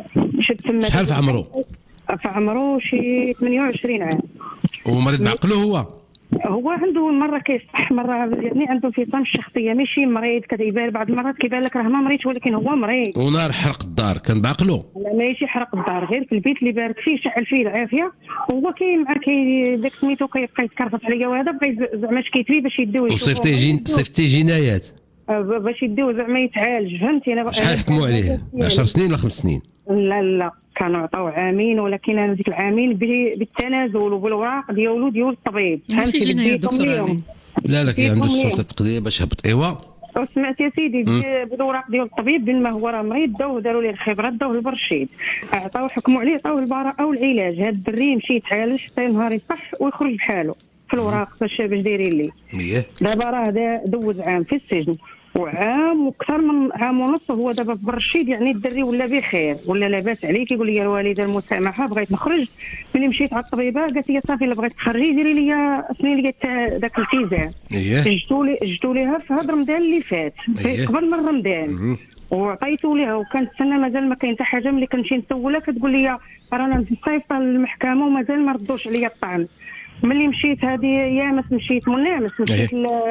شد تما. شحال في عمرو؟ في عمرو شي ثمانية وعشرين عام. ومريض بعقله هو؟ هو عنده مره كيصح مره يعني عنده انفصام الشخصيه ماشي مريض. كيبان بعض المرات كيبان لك راه ما مريض ولكن هو مريض. ونار حرق الدار كان بعقله؟ لا ماشي حرق الدار غير في البيت اللي بارك فيه شعل فيه العافيه. هو كاين مع كي داك سميتو كيبقى يتكرفس عليا وهذا بغى زعما شكيت فيه باش يديو. وصيفطيه جين صيفطيه جنايات باش يديو زعما يتعالج. فهمتي انا شحال حكموا عليه؟ عشر سنين ولا خمس سنين؟ لا لا كانوا عطاو عامين ولكن انا ديك العامين بالتنازل وبالوراق ديالو ديال الطبيب. ماشي جنايه دكتور. لا لا كاين عنده السلطه التقديريه باش هبط. ايوا سمعت يا سيدي بالوراق ديال الطبيب بما هو راه مريض داو داروا ليه الخبرات داو للبرشيد عطاو حكموا عليه عطاو البراءه والعلاج. هذا الدري يمشي يتعالج حتى نهار يصح ويخرج بحاله في الوراق باش باش دايرين ليه. دابا راه دوز عام في السجن وعام وكثر من عام ونص هو دابا في برشيد. يعني الدري ولا بخير ولا لاباس عليه. كيقول لي الوالده المسامحه بغيت نخرج. ملي مشيت على الطبيبه قالت لي صافي الا بغيت تخرجي ديري لي سنين اللي قالت داك الالتزام. جبتوا لي جبتوا ليها في هذا رمضان اللي فات قبل من رمضان وعطيتو ليها وكنتسنى مازال ما كاين حتى حاجه. ملي كنمشي نسولها كتقول لي رانا مصيفطه للمحكمه ومازال ما ردوش عليا الطعن. ملي مشيت هذه يامس مشيت منامس مشيت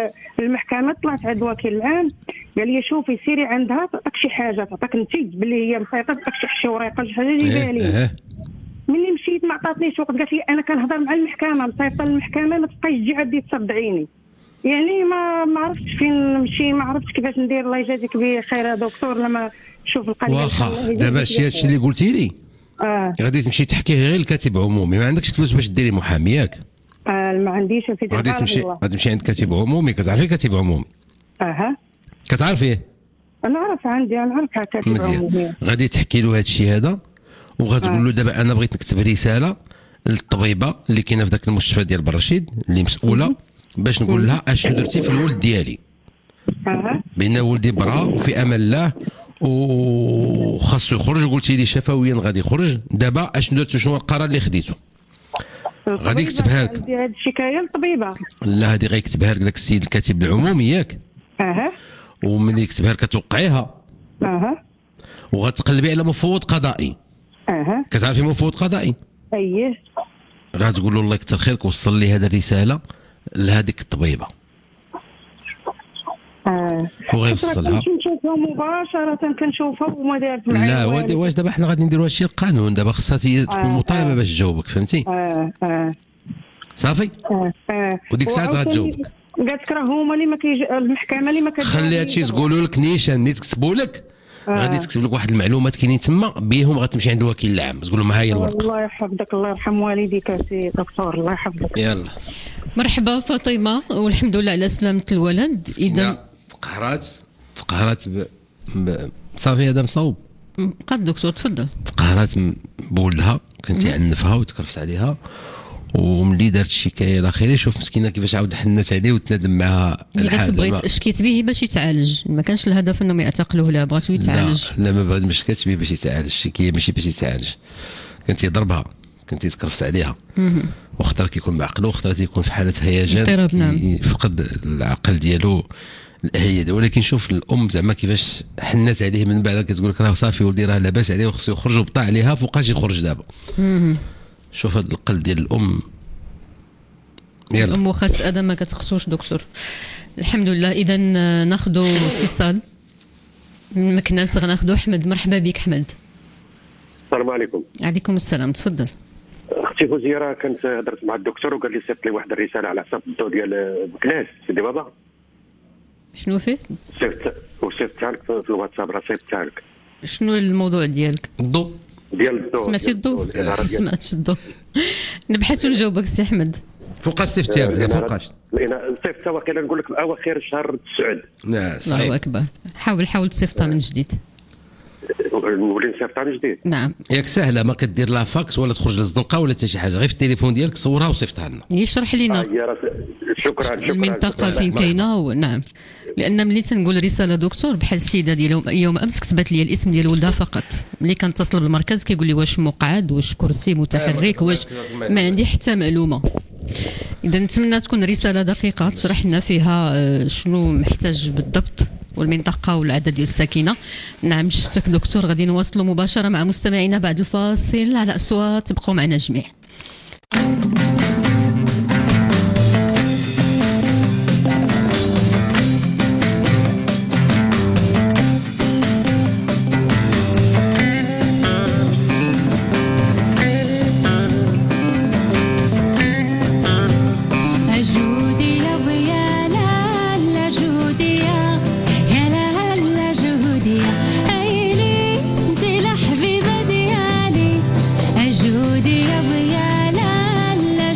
للمحكمه طلعت عند وكيل العام قال لي شوفي سيري عندها تعطيك شي حاجه تعطيك نتيج باللي هي مسيطه تعطيك شي ورقه شي حاجه جيبها لي. ملي مشيت ما عطاتنيش وقت. قالت لي انا كنهضر مع المحكمه مسيطه للمحكمه ما تبقايش تجي عندي تصدعيني. يعني ما ما عرفتش فين نمشي ما عرفتش كيفاش ندير. الله يجازيك بخير يا دكتور لما شوف القضيه. واخا دابا هادشي هادشي اللي قلتي لي اه غادي تمشي تحكيه غير الكاتب عمومي. ما عندكش فلوس باش ديري محامي ياك؟ آه ما عنديش في دابا. غادي تمشي غادي تمشي عند كاتب عمومي. كتعرفي كاتب عمومي؟ اها كتعرفيه؟ انا عارف عندي انا عارف كاتب عمومي. غادي تحكي له هذا الشيء هذا وغتقول له دابا انا بغيت نكتب رساله للطبيبه اللي كاينه في ذاك المستشفى ديال برشيد اللي مسؤوله باش نقول لها اشنو درتي في الولد ديالي. اها بان ولدي برا وفي امان الله وخاصو يخرج. قلتي لي شفويا غادي يخرج. دابا اشنو درتو شنو القرار اللي خديتو؟ غادي يكتبها لك. هذه الشكايه للطبيبه. لا هذه غيكتبها لك داك السيد الكاتب العمومي ياك؟ اها وملي يكتبها لك كتوقعيها. اها وغتقلبي على مفوض قضائي. اها كتعرفي مفوض قضائي؟ اييه. غتقول له الله يكثر خيرك وصل لي هذه الرساله لهذيك الطبيبه. اه وغيوصلها. كنشوفها مباشره كنشوفها وما دارت معايا. لا واش دابا حنا غادي نديروا هادشي القانون. دابا خصها تكون مطالبه باش تجاوبك. فهمتي؟ اه اه صافي. اه اه وديك الساعه غتجاوبك. قالت لك راه هما اللي ما كيج المحكمه اللي ما كتجاوبش. خلي هادشي تقولوا لك نيشان. ملي تكتبوا لك آه. غادي تكتب لك واحد المعلومات كاينين تما بهم غتمشي عند وكيل العام تقول لهم ها هي الورقه. الله يحفظك الله يرحم والديك سي دكتور الله يحفظك. يلا مرحبا فاطمه والحمد لله على سلامه الولد. اذا تقهرات تقهرات ب... ب... صافي هذا مصوب. قد دكتور تفضل. قهرات بولدها، كنت يعنفها وتكرفت عليها، وملي دارت الشكايه الى اخره شوف مسكينه كيفاش عاود حنت عليه وتنادم معها. الا بغيت شكيت به باش يتعالج، ما كانش الهدف انهم يعتقلوه، لا بغاتو يتعالج. لا, لا ما بغيت ما شكاتش به باش يتعالج، الشكايه ماشي باش يتعالج، كنت يضربها، كنت يتكرفت عليها. واختار كيكون بعقله، واختار تيكون في حاله هيجان يفقد العقل ديالو الهيئه. ولكن شوف الام زعما كيفاش حنت عليه من بعد، كتقول لك راه صافي ولدي راه لاباس عليه وخصو يخرج، وبطا عليها فوقاش يخرج دابا. شوف هذا القلب ديال الام. يلا الام واخا تادم ما كتخصوش دكتور. الحمد لله. اذا ناخذوا اتصال من مكناس، غناخذوا احمد. مرحبا بك احمد. السلام عليكم. عليكم السلام، تفضل. اختي فوزيه راه كنت هضرت مع الدكتور وقال لي صيفط لي واحد الرساله على حساب الضو ديال مكناس سيدي بابا. شنو فيه؟ صيفط وصيفطها لك في الواتساب، راه صيفطها لك. شنو الموضوع ديالك؟ الضو ديال الضوء. سمعتي الضوء؟ سمعتش الضوء. نبحث ونجاوبك سي احمد. فوقاش صيفطتيها بنا فوقاش؟ انا صيفطتها واقيلا نقول لك اواخر شهر تسعود. نعم الله اكبر. حاول حاول تصيفطها من جديد. نولي نصيفطها من جديد. نعم. ياك سهله، ما كدير لا فاكس ولا تخرج للزنقه ولا حتى شي حاجه، غير في التليفون ديالك صورها وصيفطها لنا. يشرح لنا. آه شكرا شكرا. المنطقه فين كاينه. نعم. لان ملي تنقول رساله دكتور بحال السيده ديال يوم امس كتبت لي الاسم ديال ولدها فقط، ملي كنتصل بالمركز كيقول لي واش مقعد، واش كرسي متحرك، واش ما عندي حتى معلومه. اذا نتمنى تكون رساله دقيقه تشرح لنا فيها شنو محتاج بالضبط والمنطقه والعدد ديال الساكنه. نعم شفتك دكتور. غادي نواصلوا مباشره مع مستمعينا بعد الفاصل على اصوات. تبقوا معنا جميع. حبيبة ديالي أجودي يا ضيالة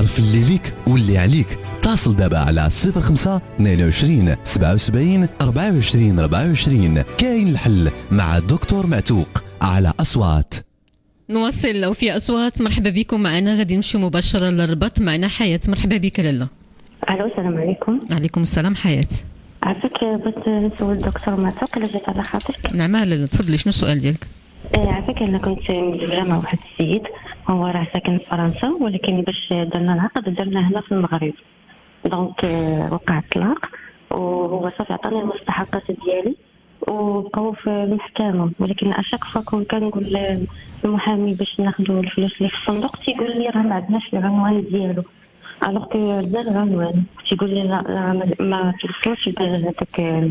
عرف اللي ليك واللي عليك. اتصل دابا على صفر خمسة اثنين وعشرين سبعة وسبعين أربعة وعشرين أربعة وعشرين. كاين الحل مع الدكتور معتوق على أصوات. نواصل وفي أصوات. مرحبا بكم معنا، غادي نمشي مباشرة للربط. معنا حياة. مرحبا بك لاله. الو السلام عليكم. عليكم السلام حياة. عافاك، بغيت نسول الدكتور معتوق الا جات على خاطرك. نعم لاله تفضلي، شنو السؤال ديالك؟ عافاك، انا كنت مزوجه مع واحد السيد، هو راه ساكن في فرنسا، ولكن باش درنا العقد درنا هنا في المغرب. دونك وقع الطلاق، وهو صافي عطاني المستحقات ديالي وبقاو في المحكمه، ولكن اشاك فوا كون كنقول المحامي باش ناخذوا الفلوس اللي في الصندوق تيقول لي راه ما عندناش العنوان ديالو، الوغ كو دا العنوان تيقول لي لا ما توصلش بهذاك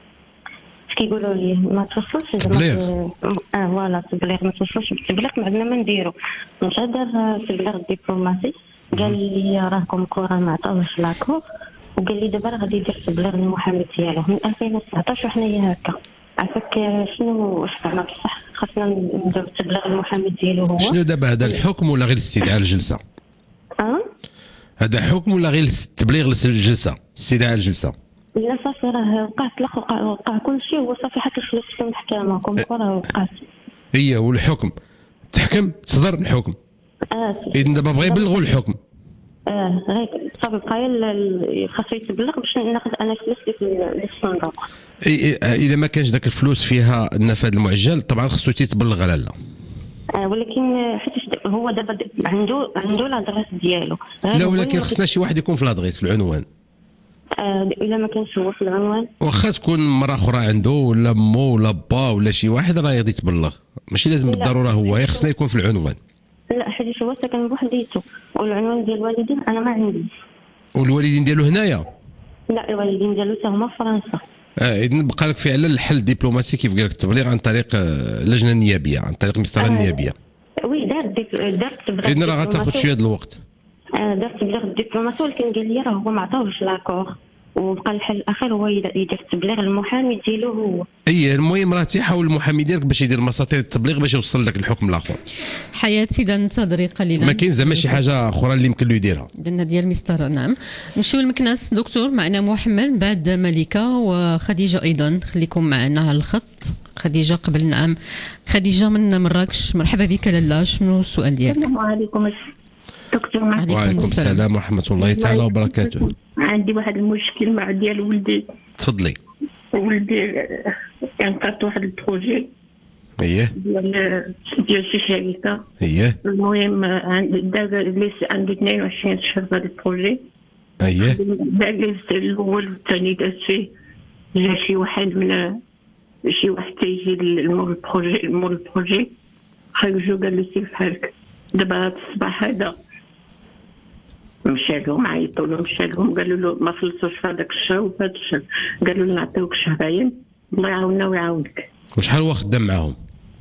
كيقولوا لي ما توصلش تبليغ. اه فوالا تبليغ، ما توصلش بالتبليغ ما عندنا ما نديرو. مشى دار تبليغ دبلوماسي، قال لي راكم كره ما عطاوش لاكور، وقال لي دابا راه غادي يدير تبليغ المحامي ديالو من ألفين وتسعطاش وحنايا هكا. عافاك شنو واش زعما بصح خاصنا نديرو تبليغ المحامي ديالو هو؟ شنو دابا هذا الحكم ولا غير استدعاء الجلسه؟ اه هذا حكم ولا غير التبليغ للجلسه، استدعاء الجلسه؟ لا صافي راه وقع الطلاق، وقع وقع كل شيء، هو صافي حتى الفلوس في المحكمه كوم راه وقعت. هي والحكم تحكم تصدر الحكم. اه اذا دابا بغا يبلغوا الحكم. اه غير صافي بقى خاصو يتبلغ باش ناخذ انا الفلوس اللي في الصندوق. اذا ما كانش ذاك الفلوس فيها النفاذ المعجل طبعا خصو تيتبلغ لاله. آه ولكن حيت هو دابا عنده عنده لادريس ديالو. لا ولكن خصنا شي واحد يكون في لادريس في العنوان. آه الا ما كانش هو في العنوان، واخا تكون مرا اخرى عنده ولا مو ولا با ولا شي واحد راه غادي يتبلغ، ماشي لازم بالضروره هو، خصنا يكون في العنوان. لا حيت هو ساكن بوحديته والعنوان ديال الوالدين انا ما عندي. والوالدين ديالو هنايا؟ لا الوالدين ديالو حتى هما في فرنسا. اه اذا بقى لك فعلا الحل الدبلوماسي كيف قال لك التبليغ عن طريق اللجنه النيابيه، عن طريق المسطره آه النيابيه. وي دار دار تبليغ. اذا راه غتاخذ شويه د الوقت. اه دار تبليغ الدبلوماسي، ولكن قال لي راه هو ما عطاوش لاكور، وبقى الحل الاخير هو يدير تبليغ المحامي ديالو هو. اي المهم راه تيحاول المحامي ديالك باش يدير مساطير التبليغ باش يوصل لك الحكم الاخر. حياة اذا ننتظري قليلا، ما كاين زعما شي حاجه اخرى اللي يمكن له يديرها. درنا ديال مسطره. نعم نمشيو لمكناس دكتور. معنا محمد بعد ملكه وخديجه ايضا، خليكم معنا على الخط. خديجه قبل. نعم خديجه من مراكش. مرحبا بك لاله، شنو السؤال ديالك؟ السلام عليكم دكتور. وعليكم السلام ورحمه الله تعالى وبركاته. عندي واحد المشكل مع ديال ولدي. تفضلي. ولدي كانت واحد البروجي اييه ديال ديال شي شركه. اييه المهم دابا ليس عنده اثنين وعشرين شهر هذا البروجي. اييه دار لي الاول والثاني دار فيه، جا شي واحد من شي واحد تيجي لمول البروجي مول البروجي خرجوا قال له سير بحالك. دابا هذا الصباح هذا مشى لهم عيطوا له، مشى لهم قالوا له ما خلصوش في هذاك الشهر وفي هذا الشهر، قالوا له نعطيوك شهرين الله يعاوننا ويعاونك. وشحال هو خدام معاهم؟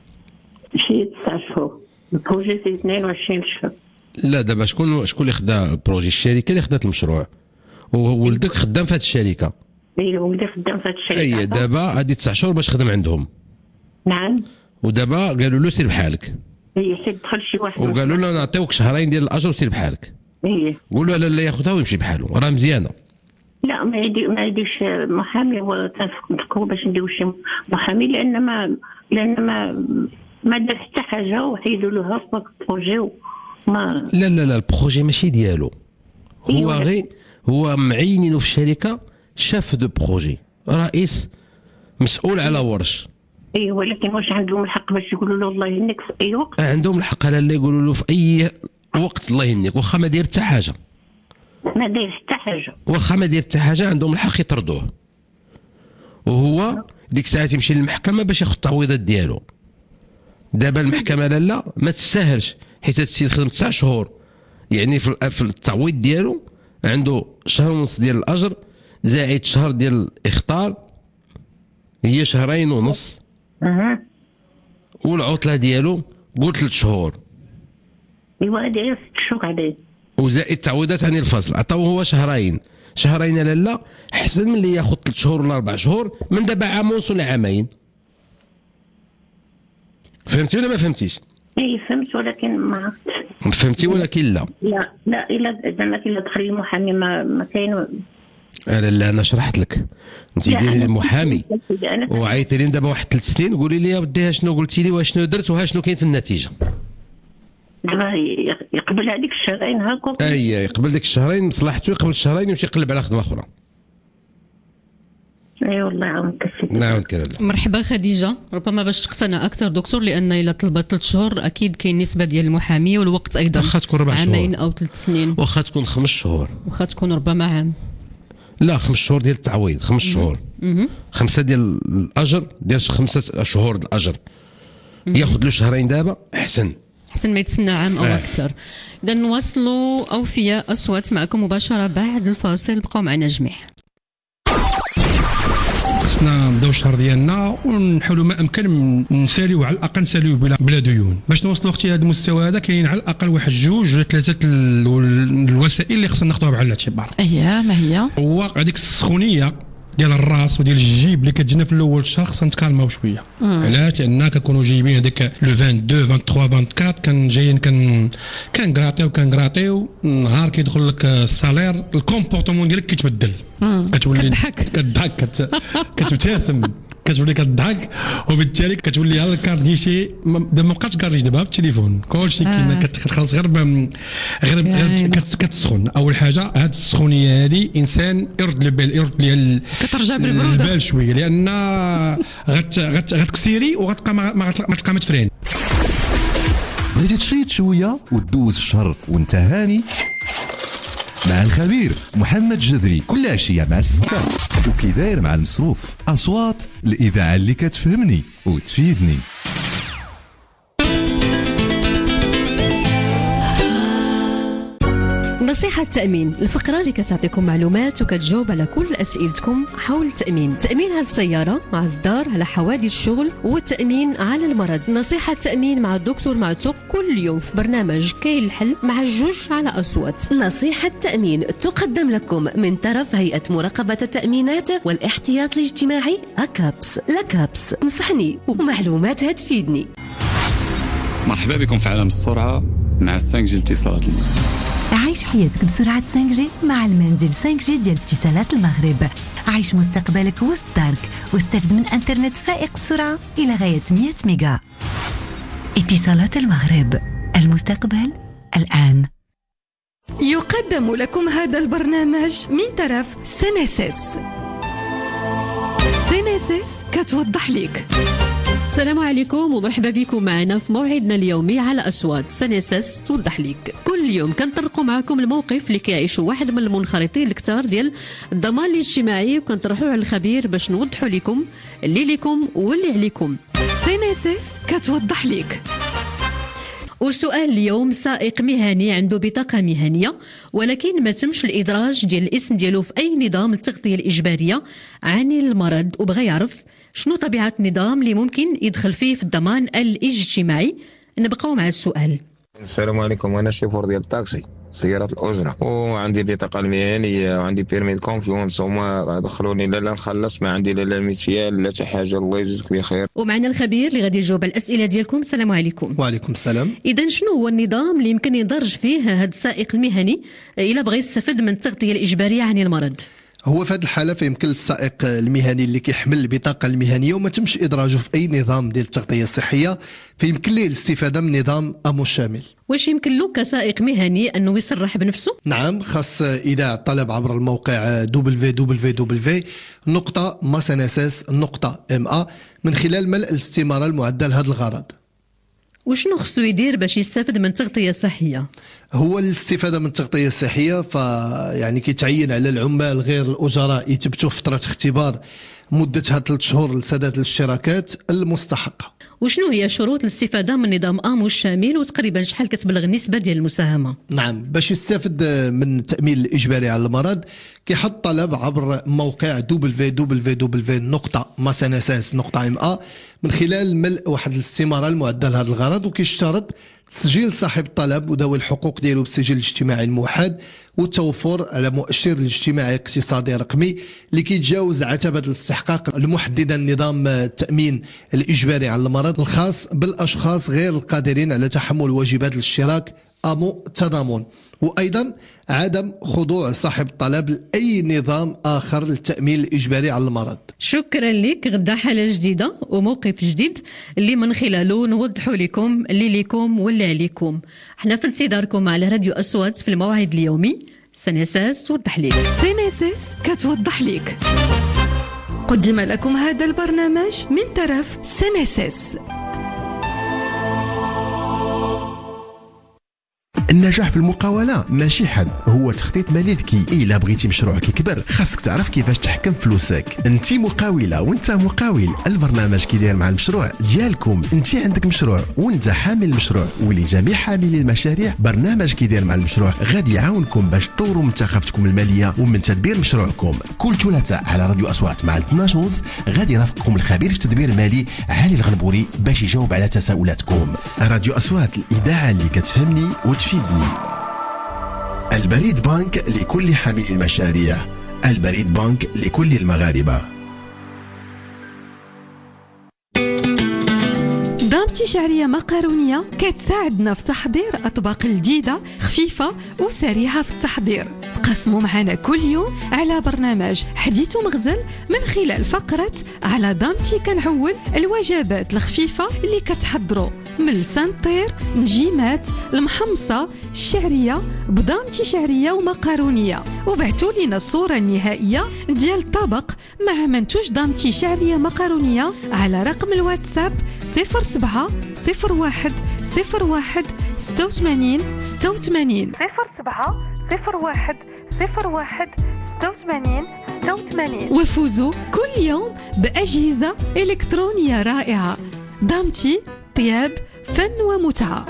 شي تسع شهور. البروجي سي اثنين وعشرين شهر. لا دابا شكون شكون اللي خدا البروجي؟ الشركه اللي خدات المشروع، وولدك خدام في هذه الشركه. اي ولدي خدام في هذه الشركه. اي دابا هذه تسع شهور باش خدم عندهم. نعم. ودابا قالوا له سير بحالك. اي سير دخل شي واحد وقالوا له نعطيوك شهرين ديال الاجر وسير بحالك. ايه قولوا لا لا ياخذها ويمشي بحاله، راه مزيانه. لا ما يدي ما يديش محامي، هو تنفكروا باش نديرو شي محامي، لان ما لان ما ما دار حتى حاجه وحيدوا له هاف بروجي وما. لا لا لا البروجي ماشي ديالو، هو غير هو معينينه في الشركه شاف دو بروجي، رئيس مسؤول على ورش. اي ولكن واش عندهم الحق باش يقولوا له الله يهنيك في اي وقت؟ عندهم الحق على اللي يقولوا له في اي وقت الله يهنيك، واخا ما داير حتى حاجه. ما داير حتى حاجه. واخا ما داير حتى حاجه عندهم الحق يطردوه. وهو ديك الساعه يمشي للمحكمه باش ياخذ التعويضات ديالو. دابا المحكمه لا لا ما تستاهلش، حيت هذا السيد خدم تسع شهور، يعني في التعويض ديالو عنده شهر ونص ديال الاجر زائد شهر ديال الاخطار، هي شهرين ونص. اها. والعطله ديالو قلت ثلاث شهور. ايوا هذه ست شهور عليه. وزائد تعويضات عن الفصل، عطاوه هو شهرين، شهرين لا لا احسن من اللي ياخذ ثلاث شهور ولا اربع شهور من دابا عام ونص ولا عامين. فهمتي ولا ما فهمتيش؟ اي فهمت ولكن ما عرفتش. فهمتي ولكن لا لا لا الا زعما الا دخل المحامي ما ما كاين. لا لا انا شرحت لك انت ديري المحامي وعيطي لي دابا واحد ثلاث سنين قولي لي يا ودي شنو قلتي لي وشنو درت وها شنو كاين في النتيجه. دابا يقبل هذيك الشهرين هاكا. اي يقبل ديك الشهرين مصلحته يقبل الشهرين ويمشي يقلب على خدمه اخرى. اي والله يعاونك السيدي. نعاونك لاله. مرحبا خديجه، ربما باش تقتنع اكثر دكتور، لان الا طلبت ثلاث شهور اكيد كاين نسبه ديال المحامي والوقت ايضا. واخا تكون ربع شهور عامين او ثلاث سنين. واخا تكون خمس شهور. واخا تكون ربما عام. لا خمس شهور ديال التعويض، خمس شهور. خمسه ديال الاجر ديال خمسه شهور الاجر. ياخذ له شهرين دابا احسن. احسن ما يتسنى عام او آه. اكثر. اذا نواصلوا اوفياء اصوات معكم مباشره بعد الفاصل، بقوا معنا جميع. خصنا نبداو الشهر ديالنا ونحاولوا ما امكن نساليو، على الاقل نساليو بلا بلا ديون. باش نوصلوا اختي هذا المستوى هذا كاين على الاقل واحد جوج ولا ثلاثه الوسائل اللي خصنا ناخذوها بعين الاعتبار. اييه ما هي؟ هو هذيك السخونيه ديال الراس وديال الجيب اللي كتجينا في الاول الشهر خصنا نتكالماو شويه. علاش؟ لان كنكونوا جايبين هذيك لو اثنين وعشرين ثلاثة وعشرين أربعة وعشرين كان جايين كان كنقراطيو كنقراطيو نهار كيدخل لك السالير الكومبورتمون ديالك كيتبدل. كتولي كتضحك كتبتسم كتولي كتضحك وبالتالي كتولي على الكارت ديشي دابا ما بقاش كارت دابا بالتليفون كلشي كاين كتخلص غير غير غير كتسخن. اول حاجه هاد السخونيه هادي انسان يرد البال يرد ليها كترجع بالبروده البال شويه، لان غت غتكسيري وغتبقى ما تلقى ما تفرين. بغيتي تشيط شويه وتدوز الشهر وانت هاني مع الخبير محمد جذري كل عشيه مع الستة وكي داير مع المصروف. اصوات الاذاعه اللي كتفهمني وتفيدني. نصيحة التأمين، الفقرة اللي كتعطيكم معلومات وكتجاوب على كل أسئلتكم حول التأمين. التأمين على السيارة، على الدار، على حوادث الشغل، والتأمين على المرض. نصيحة التأمين مع الدكتور معتوق كل يوم في برنامج كاين الحل مع الجوج على أصوات. نصيحة التأمين تقدم لكم من طرف هيئة مراقبة التأمينات والاحتياط الاجتماعي أكابس. لكابس نصحني ومعلوماتها تفيدني. مرحبا بكم في عالم السرعة مع خمسة جي الاتصالات. عيش حياتك بسرعة خمسة جي مع المنزل خمسة جي ديال اتصالات المغرب. عيش مستقبلك وسط دارك واستفد من انترنت فائق السرعة إلى غاية مية ميجا. اتصالات المغرب، المستقبل الآن. يقدم لكم هذا البرنامج من طرف سينيسيس. سينيسيس كتوضح لك. السلام عليكم ومرحبا بكم معنا في موعدنا اليومي على أصوات سنسس توضح لك. كل يوم كنطرقوا معكم الموقف اللي كيعيشوا واحد من المنخرطين الكثار ديال الضمان الاجتماعي، وكنطرحوه على الخبير باش نوضحوا لكم اللي لكم واللي عليكم. سنسس كتوضح لك. وسؤال اليوم: سائق مهني عنده بطاقة مهنية ولكن ما تمش الإدراج ديال الاسم ديالو في أي نظام التغطية الإجبارية عن المرض، وبغى يعرف شنو طبيعة النظام اللي ممكن يدخل فيه في الضمان الاجتماعي. نبقاو مع السؤال. السلام عليكم، انا شيفور ديال الطاكسي سيارات الاجره، وعندي بطاقه المهنيه وعندي بيرمي كونفيونس، وما دخلوني لا لا نخلص، ما عندي لا لا ميتيال لا حتى حاجه. الله يجزيك بخير. ومعنا الخبير اللي غادي يجاوب على الاسئله ديالكم. السلام عليكم. وعليكم السلام. اذا شنو هو النظام اللي يمكن يدرج فيه هذا السائق المهني الا بغى يستفد من التغطيه الاجباريه عن المرض؟ هو في هذه الحاله فيمكن السائق المهني اللي كيحمل البطاقه المهنيه وما تمش ادراجه في اي نظام ديال التغطيه الصحيه، فيمكن ليه الاستفاده من نظام امو شامل. واش يمكن له كسائق مهني انه يصرح بنفسه؟ نعم، خاص ايداع الطلب عبر الموقع دبليو دبليو دبليو نقطه ماسنسس نقطه ام ا من خلال ملء الاستماره المعده لهذا الغرض. وشنو خصو يدير باش يستافد من التغطيه الصحيه؟ هو الاستفاده من التغطيه الصحيه فيعني كيتعين على العمال غير الاجراء يثبتوا فتره اختبار مدتها ثلاث شهور لسداد الاشتراكات المستحقه. وشنو هي شروط الاستفاده من نظام امو الشامل، وتقريبا شحال كتبلغ النسبه ديال المساهمه؟ نعم، باش يستافد من التامين الاجباري على المرض كيحط طلب عبر موقع دبليو دبليو دبليو نقطه ماسنسس نقطه ام ا من خلال ملء واحد الاستماره المعده لهذا الغرض، وكيشترط تسجيل صاحب الطلب وذوي الحقوق ديالو بالسجل الاجتماعي الموحد، والتوفر على مؤشر الاجتماعي الاقتصادي الرقمي اللي كيتجاوز عتبه الاستحقاق المحدده النظام التامين الاجباري على المرض الخاص بالاشخاص غير القادرين على تحمل واجبات الاشتراك أمو التضامن، وأيضا عدم خضوع صاحب الطلب لأي نظام آخر للتأمين الإجباري على المرض. شكرا لك. غدا حالة جديدة وموقف جديد اللي من خلاله نوضحوا لكم اللي لكم واللي عليكم. احنا في انتظاركم على راديو أصوات في الموعد اليومي. سنساس توضح لك. سنساس كتوضح لك. قدم لكم هذا البرنامج من طرف سنساس. النجاح في المقاولة ماشي حد، هو تخطيط مالي ذكي. إلا بغيتي مشروعك يكبر خاصك تعرف كيفاش تحكم فلوسك. انت مقاولة وانت مقاول، البرنامج كيدير مع المشروع ديالكم. انت عندك مشروع وانت حامل المشروع، ولجميع حاملي المشاريع برنامج كيدير مع المشروع غادي يعاونكم باش تطوروا من ثقافتكم المالية ومن تدبير مشروعكم. كل ثلاثاء على راديو أصوات مع اثناش ونص غادي يرافقكم الخبير التدبير المالي علي الغنبوري باش يجاوب على تساؤلاتكم. راديو أصوات، الإذاعة اللي كتفهمني وتفيد. البريد بانك لكل حامل المشاريع، البريد بانك لكل المغاربة. دامتي شعرية مقارونية كتساعدنا في تحضير أطباق جديدة خفيفة وسريعة في التحضير. تقسموا معنا كل يوم على برنامج حديث ومغزل من خلال فقرة على دامتي كنعول الوجبات الخفيفة اللي كتحضروا من السنطير، نجيمات، المحمصة، الشعرية بدامتي شعرية ومقارونية. وبعتوا لنا الصورة النهائية ديال الطبق مع منتوج دامتي شعرية مقارونية على رقم الواتساب صفر سبعة صفر واحد صفر واحد ستة وثمانين ستة وثمانين صفر سبعة صفر واحد صفر واحد ستة وثمانين ستة وثمانين. وفوزوا كل يوم بأجهزة إلكترونية رائعة. دامتي، طياب، فن ومتعة.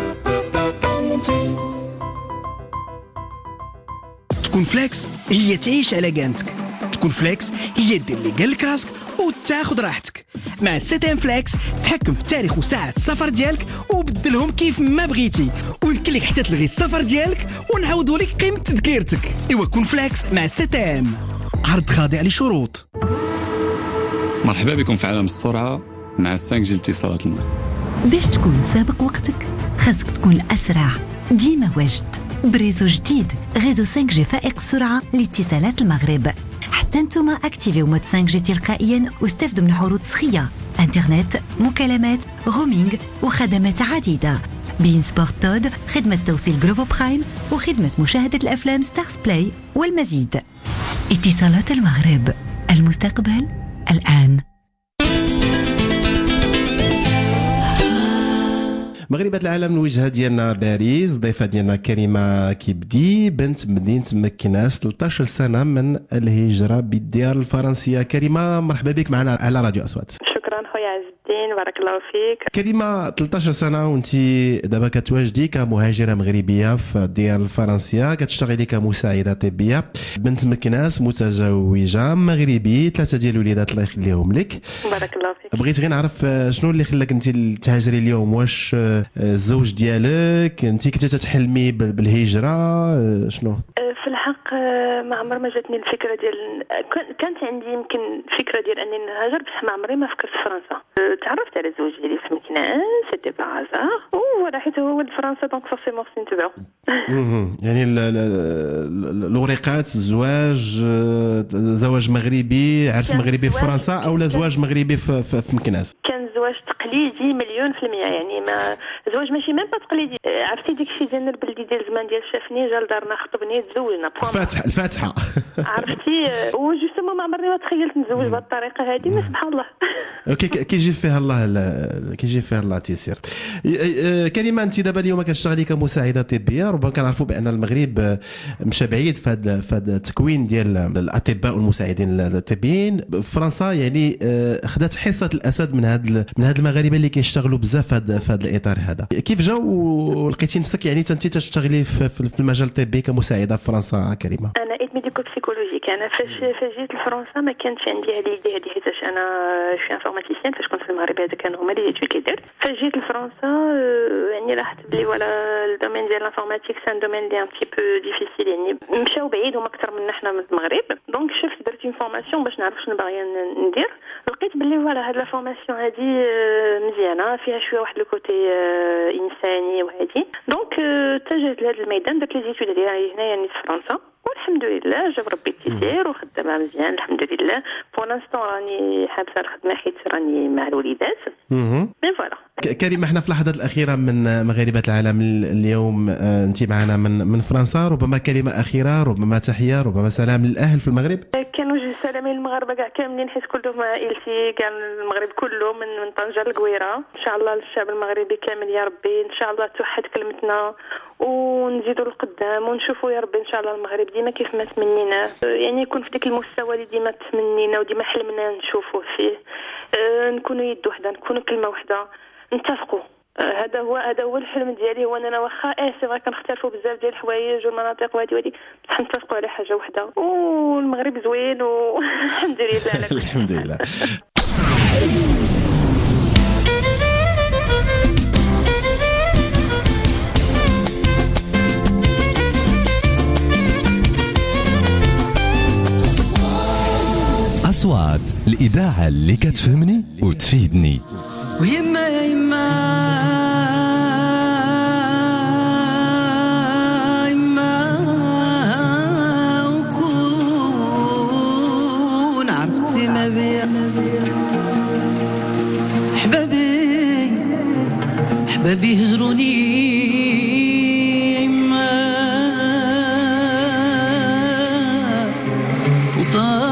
تكون فليكس هي تعيش على قانتك. تكون فليكس هي دير اللي قال لك راسك وتاخذ راحتك. مع سيتام فليكس تحكم في التاريخ وساعة السفر ديالك وبدلهم كيف ما بغيتي، ويمكن لك حتى تلغي السفر ديالك ونعاودوا لك قيمة تذكيرتك. ايوا كون فليكس مع سيتام. عرض خاضع لشروط. مرحبا بكم في عالم السرعة مع خمسة جي الاتصالات الماء. باش تكون سابق وقتك خاصك تكون الأسرع، ديما واجد. بريزو جديد غيزو خمسة جي فائق السرعة لاتصالات المغرب. حتى نتوما اكتيفيو مود خمسة جي تلقائيا واستفدوا من عروض سخية، انترنت، مكالمات، رومينغ وخدمات عديدة. بين سبورت تود، خدمة توصيل جروفو برايم وخدمة مشاهدة الأفلام ستارز بلاي والمزيد. اتصالات المغرب، المستقبل الآن. مغربة العالم الوجهة ديالنا باريس. ضيفة ديالنا كريمة كيبدي، بنت مدينة مكناس، ثلاثة عشر سنة من الهجرة بالديار الفرنسية. كريمة مرحبا بك معنا على راديو أصوات. شكرا خويا عز الدين، بارك الله فيك. كريمة ثلاثة عشر سنة وانت دابا كتواجدي كمهاجرة مغربية في الديار الفرنسية، كتشتغلي كمساعدة طبية. بنت مكناس، متزوجة، مغربي، ثلاثة ديال الوليدات الله يخليهم لك. بارك الله فيك. بغيت غير نعرف شنو اللي خلاك انت تهاجري اليوم. واش الزوج ديالك انت كنتي تتحلمي بالهجرة شنو؟ في الحق ما عمر ما جاتني الفكره ديال، كانت عندي يمكن فكره ديال اني نهاجر، بصح ما عمري ما فكرت في فرنسا. تعرفت على الزوج ديالي في مكناس، سيتي با هازار، وراحت هو لفرنسا دونك فورسيمون نتبعو. يعني الوريقات الزواج، زواج مغربي، عرس مغربي في فرنسا او لا زواج مغربي في, في, في مكناس؟ كان زواج تقليدي مليون في المية، يعني ما زواج ماشي ميم با تقليدي. عرفتي ديك الشيء ديال البلدي ديال زمان ديال شافني جا لدارنا خطبني تزوجنا. الفاتحه الفاتحه عرفتي، وجوستومون ما عمرني ما تخيلت نتزوج بهذه الطريقه هذه، ما سبحان الله. اوكي كيجي فيها الله كيجي فيها الله تيسير. كريمه انت دابا اليوم كتشتغلي كمساعده طبيه، ربما كنعرفوا بان المغرب مشى بعيد في هذا في هذا التكوين ديال الاطباء والمساعدين الطبيين. فرنسا يعني خدات حصه الاسد من هاد من هاد المغاربه اللي كيشتغلوا بزاف في هذا في هذا الاطار هذا. كيف جا ولقيتي نفسك يعني انت تشتغلي في المجال الطبي كمساعده في فرنسا كريمه؟ انا ايد ميديكو بسيكولوجي، كان انا فاش فاش جيت لفرنسا ما كانش عندي هذه اليدي هذه حيتاش انا شي انفورماتيسيان فاش كنت في المغرب هذا كانوا هما اللي يجيو كيدير. فاش جيت لفرنسا يعني لاحظت بلي ولا الدومين ديال الانفورماتيك سان دومين لي ان تي بو ديفيسيل يعني مشاو بعيد هما اكثر من حنا من المغرب. دونك شفت درت اون فورماسيون باش نعرف شنو باغيه ندير. لقيت بلي فوالا هاد لا فورماسيون هذه مزيانه فيها شويه واحد الكوتي انساني وهذه. دونك اتجهت لهذا الميدان درت لي زيتود ديالي هنايا يعني في فرنسا والحمد لله جاب ربي التيسير وخدامه مزيان الحمد لله. بور لانستون راني حابسه الخدمه حيت راني مع الوليدات. مي فوالا كريمه احنا في اللحظات الاخيره من مغاربه العالم اليوم انت معنا من من فرنسا ربما كلمه اخيره ربما تحيه ربما سلام للاهل في المغرب. كانوا جوج سلامين للمغاربه كاع كاملين حيت كلهم عائلتي كاع المغرب كله من من طنجه للقويره. ان شاء الله للشعب المغربي كامل يا ربي ان شاء الله توحد كلمتنا ونزيدوا للقدام ونشوفوا يا ربي ان شاء الله المغرب ديما كيف ما تمنينا يعني يكون في ديك المستوى اللي ديما تمنينا وديما حلمنا نشوفوه فيه. أه نكونوا يد وحده نكونوا كلمه وحده نتفقوا. أه هذا هو هذا هو الحلم ديالي. هو انا واخا اه سي فري كنختلفوا بزاف ديال الحوايج والمناطق وهادي وهادي بصح نتفقوا على حاجه وحده والمغرب زوين والحمد لله على كل الحمد لله. أصوات الإذاعة اللي كتفهمني وتفيدني. ويما يا يما يما وكون عرفتي ما بيا حبابي حبابي هجروني يما وطار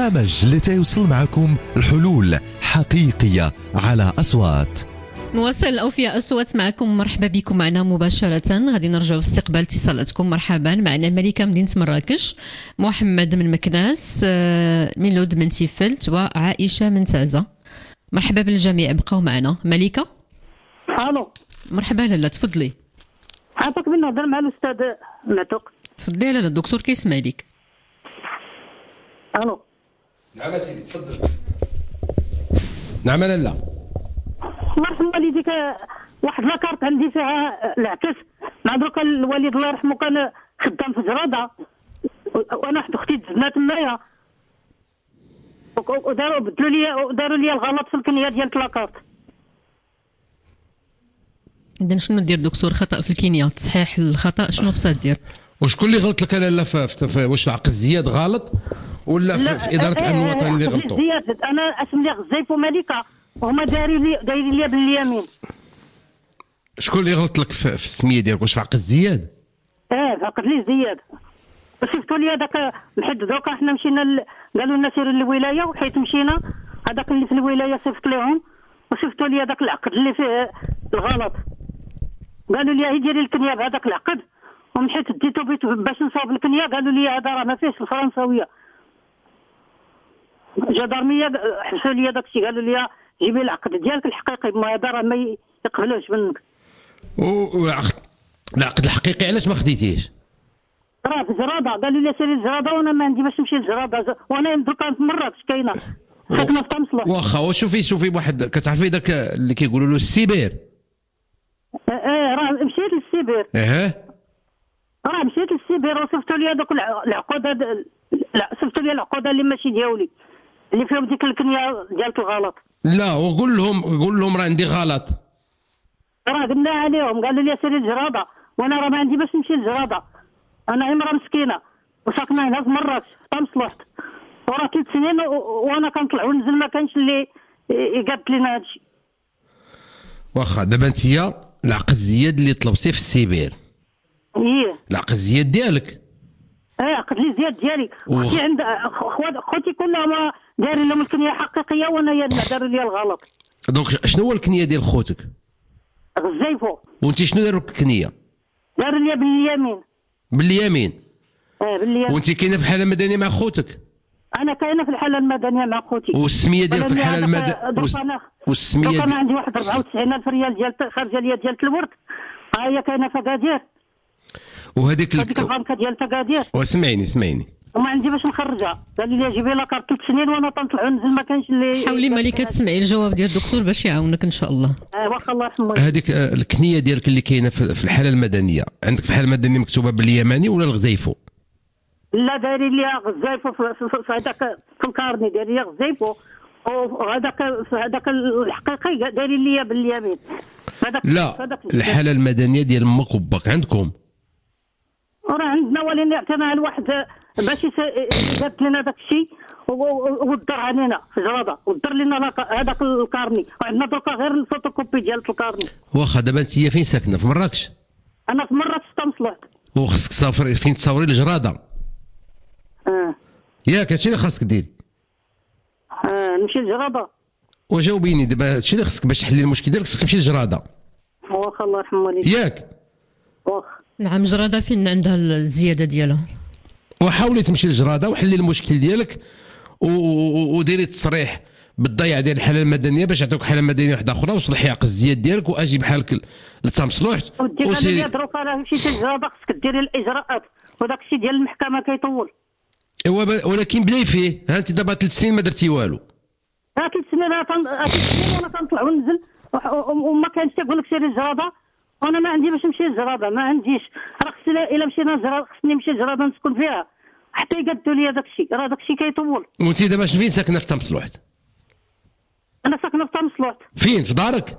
البرنامج اللي تيوصل معكم الحلول حقيقية على أصوات. نواصل الأوفياء أصوات معكم. مرحبا بكم معنا مباشرة. غادي نرجعوا في استقبال اتصالاتكم. مرحبا معنا ملكة مدينة مراكش، محمد من مكناس، ميلود من تيفلت، وعائشة من تازة. مرحبا بالجميع، بقاو معنا. ملكة. الو. مرحبا لاله، تفضلي. عطاك بين نهضر مع الاستاذ معتوق. تفضلي لاله، الدكتور كيسمع لك. الو. نعم سيدي تفضل. نعم لاله. الله يرحم والديك، واحد لاكارت عندي فيها العكس مع دروك الوالد الله يرحمه كان خدام في جراده، وانا واحد اختي تزنا تمايا وداروا بدلوا لي داروا لي الغلط في الكنيه ديال لاكارت. اذا شنو دير دكتور؟ خطا في الكينيا، تصحيح الخطا، شنو خصها دير؟ وشكون اللي غلط لك لاله؟ في واش العقد الزياد غلط ولا في, في اداره الامن الوطني اللي غلطوا؟ زياد انا اسم لي غزيف وملكه وهما دايرين لي دايرين لي باليمين. شكون اللي غلط لك في, في السميه ديالك؟ واش في عقد زياد؟ اه في عقد لي زياد. شفتوا لي هذاك لحد دوكا حنا مشينا ل... قالوا لنا سيروا للولايه، وحيت مشينا هذاك اللي في الولايه صيفط لهم وشفتوا لي هذاك العقد اللي فيه الغلط. قالوا لي هي ديري الكنيه بهذاك العقد، ومن حيت ديتو بيت باش نصاوب الكنيه قالوا لي هذا راه ما فيهش الفرنساويه. الجدارميه حبسوا لي داك الشيء، قالوا لي جيبي العقد ديالك الحقيقي، ما هذا راه ما يقبلوش منك. والعقد العقد الحقيقي علاش ما خديتيش؟ راه في جراده، قالوا لي سيري لجراده وانا ما عندي باش نمشي لجراده، وانا دوكا في مراكش كاينه ساكنه في طمسلو. واخا وشوفي شوفي واحد كتعرفي داك اللي كيقولوا له السيبير. ايه راه مشيت للسيبير. ايه راه مشيت للسيبير وصفتوا لي هذوك العقود، لا صفتوا لي العقود اللي ماشي ديالي اللي فيهم ديك الكنيه ديالك الغلط. لا وقول لهم قول لهم راه عندي غلط. راه قلنا عليهم، قالوا لي سيري لجراده وانا راه ما عندي باش نمشي لجراده، انا امراه مسكينه وساكنه هنا في مراكش في طمسلوحت، وراه ثلاث سنين وانا كنطلع وننزل ما كانش اللي يقاد لنا هادشي. واخا دابا انتيا العقد الزياد اللي طلبتيه في السيبير. ايه العقد الزياد ديالك. ايه عقد لي زياد ديالي. اختي عند خوتي كلهم دايرين لهم الكنيه حقيقيه وانا هي اللي داروا لي الغلط. دونك شنو هو الكنيه ديال خوتك؟ غزيفو. وانت شنو داروا لك الكنيه؟ داروا لي باليمين. باليمين؟ ايه باليمين. وانت كاينه في الحاله المدنيه مع خوتك؟ انا كاينه في الحاله المدنيه مع خوتي. والسميه ديالك في الحاله المدنيه؟ والسميه ديالك؟ انا عندي واحد أربعة وتسعين ألف ريال ديال خارجه ليا ديال الورد، ها هي كاينه في اكادير. وهذيك هذيك البنكه ديال اكادير. واسمعيني اسمعيني وما عندي باش نخرجها، قال لي جيبي لها كارت ثلاث سنين وانا تنطلع وننزل ما كانش اللي. حاولي ملكه تسمعي الجواب ديال الدكتور باش يعاونك ان شاء الله. اه واخا الله يرحمه. هذيك الكنيه ديالك اللي كاينه في الحاله المدنيه، عندك في الحاله المدنيه مكتوبه باليماني ولا الغزيفو؟ لا دايرين ليها غزيفو في هذاك في الكارني دايرين ليها غزيفو، وهذاك هذاك الحقيقي دايرين ليا باليمين. لا الحاله المدنيه ديال امك وباك عندكم؟ راه عندنا، ولكن عطيناها لواحد باش يدات لنا داك الشيء ودر علينا في جراده ودر لنا هذاك الكارني، وعندنا دوكا غير الفوتوكوبي ديال الكارني. واخا دابا انت فين ساكنه؟ في مراكش؟ انا في مراكش طمسلوحت. وخصك تسافري فين تصاوري لجراده؟ اه ياك هادشي اللي خاصك دير. اه نمشي لجراده. وجاوبيني دابا هادشي اللي خصك باش تحلي المشكل ديالك، خصك تمشي لجراده. واخا الله يرحم والديك. ياك؟ واخا. نعم جراده فين عندها الزياده ديالها. وحاولي تمشي لجراده وحلي المشكل ديالك وديري تصريح بالضياع ديال الحاله المدنيه باش يعطيوك حاله مدنيه واحده اخرى وصلحي عقد الزياد ديالك واجي بحالك لتمصلوحت. وسيري دروك راه مشيتي لجراده خصك ديري الاجراءات وداك الشيء ديال المحكمه كيطول. ايوا ولكن بلاي فيه، ها انت دابا ثلاث سنين ما درتي والو. ها ثلاث سنين ثلاث سنين وانا تنطلع وننزل وما كانش تيقول لك سيري لجراده وانا ما عندي باش نمشي لجراده، ما عنديش. راه خصني الا مشينا لجراده خصني نمشي لجراده نسكن فيها حتى يقادوا لي داك الشيء، راه داك الشيء كيطول. وانت دابا فين ساكنه؟ في تمصلوحت؟ انا ساكنه في طمسلوحت. فين؟ في دارك؟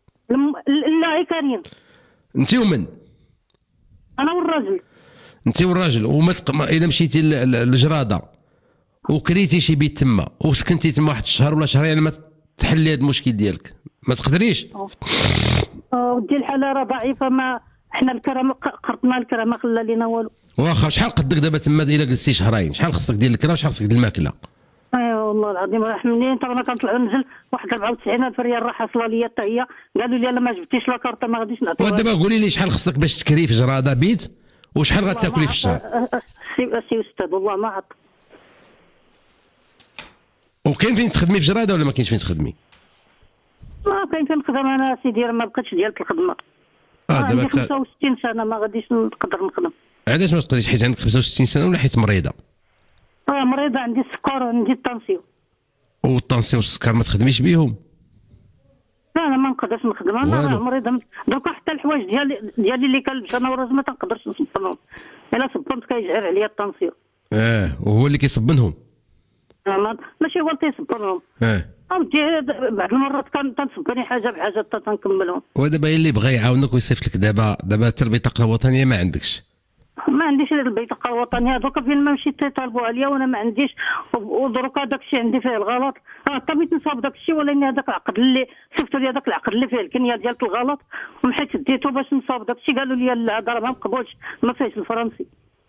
لا هي كريم. انت ومن؟ انا والراجل. انت والراجل. وما تق... الا مشيتي للجراده وكريتي شي بيت تما وسكنتي تما واحد الشهر ولا شهرين ما تحلي هذا المشكل ديالك، ما تقدريش؟ ودي الحاله راه ضعيفه، ما حنا الكرا قرطنا الكرا ما خلى لينا والو. واخا شحال قدك دابا تما الا جلستي شهرين؟ شحال خصك دير الكرا وشحال خصك دير الماكله؟ اه والله العظيم راه منين انا كنطلع ننزل واحد أربعة وتسعين ألف ريال راه حاصله ليا حتى هي، قالوا لي الا ما جبتيش لا كارطه ما غاديش نعطيها. ودابا قولي لي شحال خصك باش تكري في جراده بيت وشحال غتاكلي في الشهر؟ سي سي استاذ والله ما عرفت. وكاين فين تخدمي في جراده ولا ما كاينش فين تخدمي؟ ما كاين فين نخدم انا سيدي، ما بقيتش ديال الخدمه. اه دابا عندي خمسة وستين سنه ما غاديش نقدر نخدم. علاش ما تقدريش؟ حيت عندك خمسة وستين سنه ولا حيت مريضه؟ اه مريضه، عندي السكر وعندي الطنسيون. والطنسيون والسكر ما تخدميش بيهم؟ لا انا ما نقدرش نخدم، انا راه مريضه دوكا حتى الحوايج ديالي ديالي اللي كنلبس انا وراه ما تنقدرش نصبنهم، الا صبنت كيجعر عليا الطنسيون. اه وهو اللي كيصبنهم؟ آه ماشي هو اللي تيصبنهم. اه اودي بعض المرات كان تنصبني حاجه بحاجه حتى تنكملهم. ودابا اللي بغى يعاونك ويصيفط لك دابا دابا حتى البطاقه الوطنيه ما عندكش؟ ما عنديش البطاقه الوطنيه، دوكا فين ما مشيت تيطالبوا عليا وانا ما عنديش، ودروكا داك الشيء عندي فيه الغلط. راه طبيت نصاب داك الشيء، ولكن هذاك العقد اللي صيفطوا لي هذاك العقد اللي فيه الكنيه ديالك الغلط ومحيت ديتو باش نصاب داك الشيء، قالوا لي لا هذا ما مقبولش ما فيهش الفرنسي.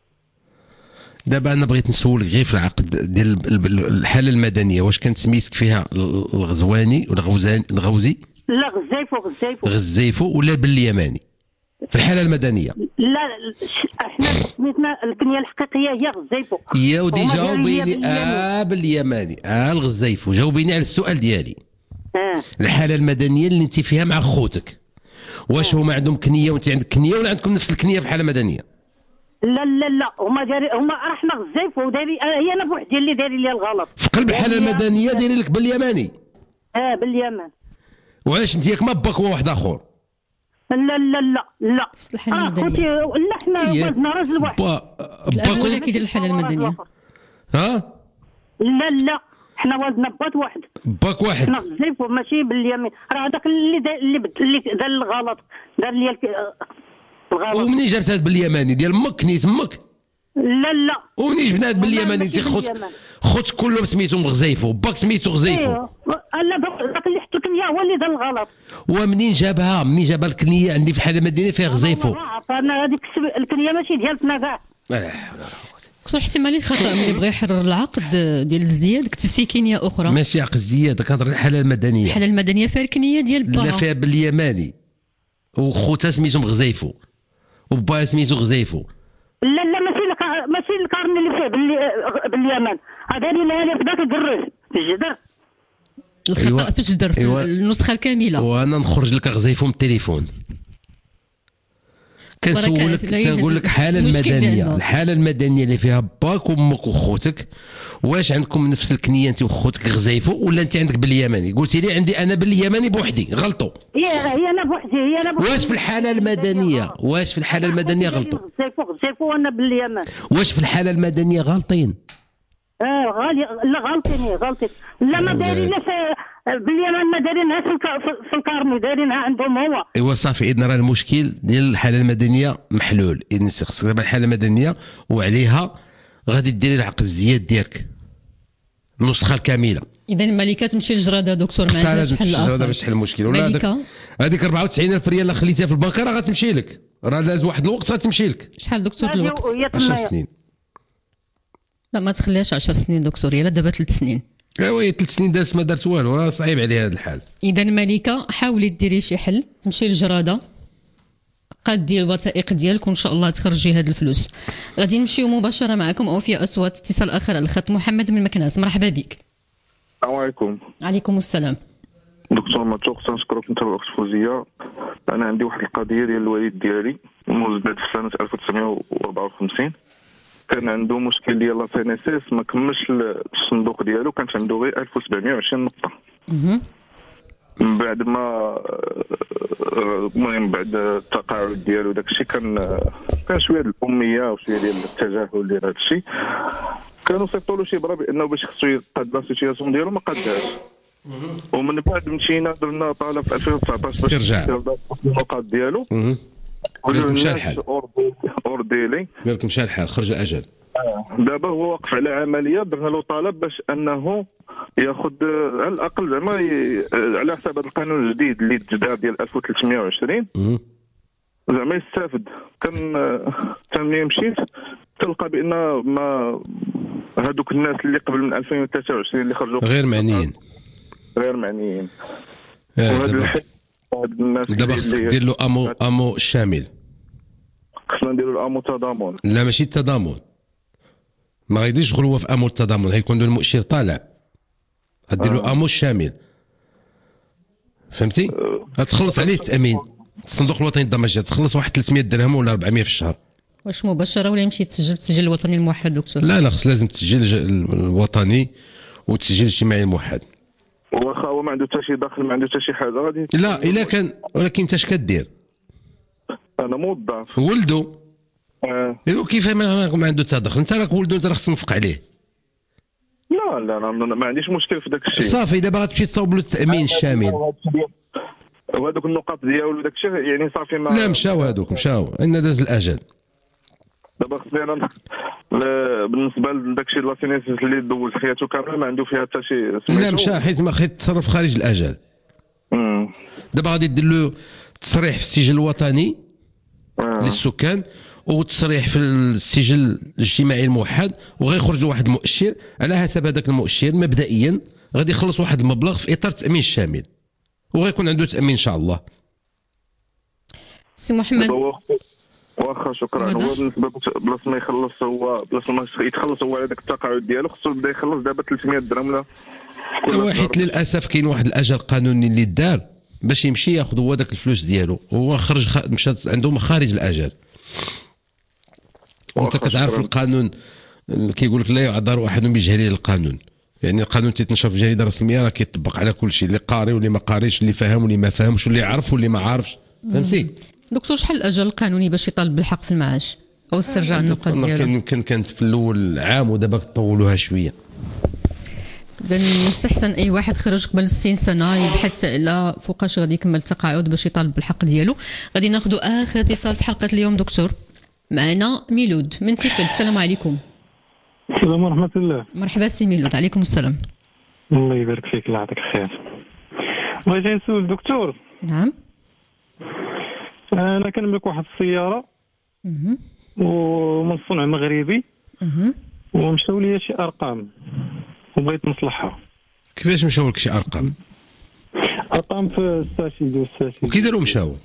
دابا انا بغيت نسولك غير في العقد ديال الحاله المدنيه، واش كانت سميتك فيها الغزواني ولا غوزاني الغوزي؟ لا غزيفو غزيفو غزيفو ولا باليماني في الحاله المدنيه؟ لا احنا سميتنا الكنيه الحقيقيه هي غزيفو. يا ودي جاوبيني اه باليماني اه الغزيفو، جاوبيني على السؤال ديالي. اه الحاله المدنيه اللي انت فيها مع خوتك، واش هما عندهم كنيه وانت عندك كنيه ولا عندكم نفس الكنيه في الحاله المدنيه؟ لا لا لا هما داري هما احنا غزيفو داري هي انا بوحدي اللي داري لي الغلط في قلب الحاله المدنيه دايري لك باليماني. اه باليمن. وعلاش انت ياك ما باك هو واحد اخر؟ لا لا لا لا الحاله المدنيه لا حنا ولدنا راجل واحد باك ولا كيدير الحاله المدنيه؟ ها لا لا حنا والدنا باك واحد باك واحد حنا غزيفو ماشي باليمين، راه هذاك اللي دا اللي اللي دار الغلط دار لي الغلط. ومنين جبت هذا باليماني ديال امك كنيت امك؟ لا لا ومنين جبنا هذا باليماني انت خوت خوت كلهم سميتهم غزيفو باك سميتو غزيفو؟ ايوا لا داك اللي حط الكنيه هو اللي دار الغلط. ومنين جابها؟ منين جابها الكنيه عندي في الحاله المدنيه فيها غزيفو؟ انا هذيك الكنيه ماشي ديالتنا كاع. لا كنت احتمالي خطا ملي بغى يحرر العقد ديال الازدياد كتب فيه كنيه اخرى. ماشي عقد الزياده، كنهضر على الحاله المدنيه. الحاله المدنيه فيها الكنيه ديال باها. لا فيها باليماني وخوتها سميتهم غزيفو وباها سميتو غزيفو. لا لا ماشي لك ماشي الكارن اللي فيه باللي باليمن، هذا اللي لها في ذاك الدرج في الجدر. الخطا أيوة. في الجدر في أيوة. النسخه الكامله. وانا نخرج لك غزيفو من التليفون. كنسولك كنقول لك حاله المدنيه، الحاله المدنيه اللي فيها باك وامك وخوتك، واش عندكم نفس الكنيه انت وخوتك غزيفو ولا انت عندك باليماني؟ قلتي لي عندي انا باليماني بوحدي، غلطوا. هي هي انا بوحدي هي انا بوحدي. واش في الحاله المدنيه واش في الحاله المدنيه غلطوا؟ غزيفو غزيفو وانا باليمن. واش في الحاله المدنيه غالطين؟ اه غالي لا غالطين غالطين لا ما دايرين باليمن ما دايرينها في الكارني دايرينها عندهم هو. ايوا صافي اذا راه المشكل ديال الحاله المدنيه محلول، اذا خصك دابا الحاله المدنيه وعليها غادي ديري العقد الزياد ديالك النسخه الكامله. اذا الملكه تمشي للجراده دكتور ما عندهاش حل اخر باش تحل المشكل. ولا هذيك هذيك أربعة وتسعين ألف ريال اللي خليتيها في البنكه راه غتمشي لك، راه لاز واحد الوقت غتمشي لك. شحال دكتور الوقت؟ عشر سنين. لا ما تخليهاش عشر سنين دكتور، يلا دابا ثلاث سنين. ايوا ثلاث سنين دازت ما دارت والو، راه صعيب عليها هذا الحال. اذا ملكه حاولي ديري شي حل، تمشي للجراده قاد دير الوثائق ديالك وان شاء الله تخرجي هاد الفلوس. غادي نمشيو مباشره معكم او في اصوات اتصال اخر على الخط. محمد من مكناس مرحبا بك. السلام عليكم. عليكم السلام. دكتور متوق تنشكرك انت والاخت فوزيه. انا عندي واحد القضيه ديال الوالد ديالي مولود في سنه ألف وتسعمائة وأربعة وخمسين، كان عنده مشكل ديال لاسينيسيس ما كملش الصندوق ديالو، كانت عنده غير ألف وسبعمائة وعشرين نقطه. من بعد ما المهم بعد التقاعد ديالو داكشي كان كان شويه ديال الاميه وشويه ديال التجاهل ديال هادشي، كانوا صيفطوا له شي برا بانه باش خصو يقاد لا سيتياسيون ديالو ما قادهاش. ومن بعد مشينا درنا طلب في ألفين وتسعطاش باش استرجاع النقاط ديالو. قال لكم مشى الحال اورديلي قال لكم مشى الحال خرج الاجل. دابا هو واقف على عمليه درنا له طلب باش انه ياخذ على الاقل زعما على حساب هذا القانون الجديد اللي تجدد ديال ألف وثلاثمائة وعشرين زعما يستافد. كان ملي مشيت تلقى بان ما هذوك الناس اللي قبل من ألفين وثلاثة وعشرين اللي خرجوا غير معنيين غير معنيين. آه دابا دابا خصك دير له امو امو شامل. خصنا نديروا الامو تضامن. لا ماشي التضامن، ما غاديش يدخل هو في امو التضامن، غيكون له المؤشر طالع، غدير له امو الشامل فهمتي؟ غتخلص عليه التامين الصندوق الوطني للضمان، تخلص واحد ثلاثمية درهم ولا أربعمية في الشهر. واش مباشره ولا يمشي يتسجل بالتسجيل الوطني الموحد دكتور؟ لا لا خص لازم التسجيل الوطني والتسجيل الاجتماعي الموحد. واخا هو ما عنده حتى شي دخل، ما عنده حتى شي حاجه غادي. لا الا كان، ولكن انت اش كدير؟ انا موظف. ولدو اه ايوا كيف ما, ما عنده حتى دخل؟ انت راك ولدو، انت راه خصك تنفق عليه. لا لا انا ما عنديش مشكل في داك الشيء. صافي دابا غتمشي تصاوب له التامين الشامل. وهذوك النقاط ديالو وداك الشيء يعني صافي ما. لا مشاو هذوك مشاو، ان داز الاجل. دابا خصني انا بالنسبه لداك الشيء لاسينيسيس اللي دوز حياته كامله ما عنده فيها حتى شي. لا مشى حيت ما خيت تصرف خارج الاجل. امم دابا غادي دير له تصريح في السجل الوطني آه. للسكان وتصريح في السجل الاجتماعي الموحد، وغيخرج له واحد المؤشر على حسب هذاك المؤشر مبدئيا غادي يخلص واحد المبلغ في اطار التامين الشامل، وغيكون عنده تامين ان شاء الله. سي محمد واخا شكرا. هو بالنسبه بلاص ما يخلص هو بلاص ما يتخلص هو على داك التقاعد ديالو خصو يبدا يخلص دابا ثلاثمية درهم ولا واحد. للاسف كاين واحد الاجل قانوني اللي دار باش يمشي ياخذ هو داك الفلوس ديالو، هو خرج خ... مشى عندهم خارج الاجل. وانت كتعرف القانون كيقول لك لا يعذر احد بجهله القانون، يعني القانون تيتنشر في الجريده الرسميه راه كيطبق على كل شيء، اللي قاري واللي ما قاريش، اللي فاهم واللي ما فاهمش، واللي عارف واللي ما عارفش، فهمتي؟ دكتور شحال الاجل القانوني باش يطالب بالحق في المعاش او استرجاع النقاط ديالو؟ يمكن كانت في الاول عام ودابا طولوها شويه. اذا يستحسن اي واحد خرج قبل ستين سنه يبحث على فوقاش غادي يكمل التقاعد باش يطالب بالحق ديالو. غادي ناخذوا اخر اتصال في حلقه اليوم دكتور. معنا ميلود من تيفل. السلام عليكم. السلام ورحمه الله. مرحبا سي ميلود. عليكم السلام. الله يبارك فيك، الله يعطيك الخير. بغيت نسول الدكتور. نعم. انا كنملك واحد السياره ومن صنع مغربي ومشاو لي شي ارقام وبغيت نصلحها. كيفاش مشاو لك شي ارقام؟ ارقام في الساشي ديال الساشي. وكي داروا مشاو؟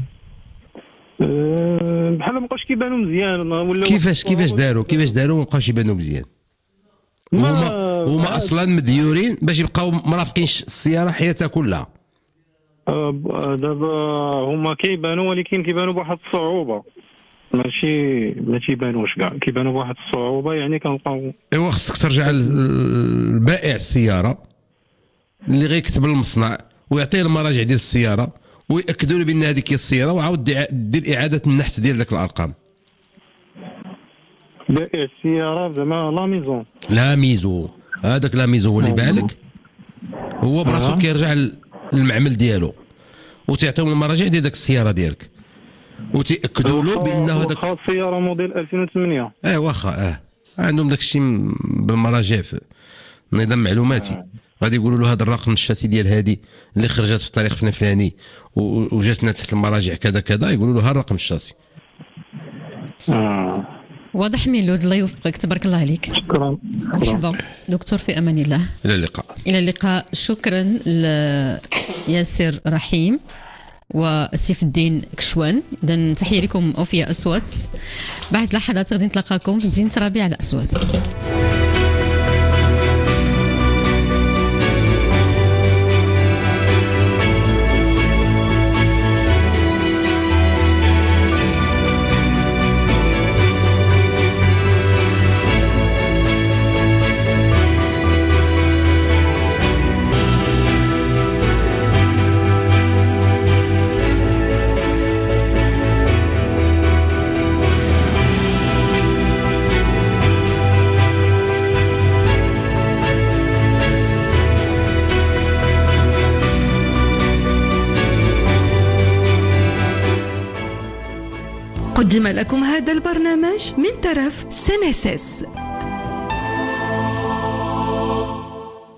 أه بحال ما بقاوش كيبانوا مزيان ولا. كيفاش كيفاش داروا كيفاش داروا ما بقاوش يبانوا مزيان؟ هما هما اصلا مديورين باش يبقاو مرافقين السياره حياتها كلها. دابا هما كيبانوا ولكن كيبانوا بواحد الصعوبه، ماشي ما تيبانوش كاع، كيبانوا بواحد الصعوبه يعني كنلقاو. ايوا خصك ترجع للبائع السياره اللي غيكتب المصنع ويعطيه المراجع ديال السياره ويأكدوا له بان هذيك هي السياره، وعاود دير اعاده النحت ديال ذاك الارقام. بائع السياره زعما لا ميزون. لا ميزو هذاك لا ميزو هو اللي باع لك، هو براسو كيرجع للمعمل ديالو وتعطيهم المراجع ديال داك السياره ديالك وتاكدوا له بانه هذاك واخا السياره موديل ألفين وثمانية. اه واخا اه عندهم داك الشيء بالمراجع في نظام معلوماتي. غادي يقولوا له هذا الرقم الشاسي ديال هذه اللي خرجت في التاريخ الفلاني وجاتنا تحت المراجع كذا كذا، يقولوا له ها الرقم الشاسي. اه واضح ميلود. الله يوفقك، تبارك الله عليك. شكرا. مرحبا دكتور، في امان الله. الى اللقاء. الى اللقاء. شكرا لياسر رحيم وسيف الدين كشوان. اذا تحيه لكم اوفياء اصوات. بعد لحظات غادي نتلاقاكم في زينة ربيع على اصوات. قدم لكم هذا البرنامج من طرف سينيسيس.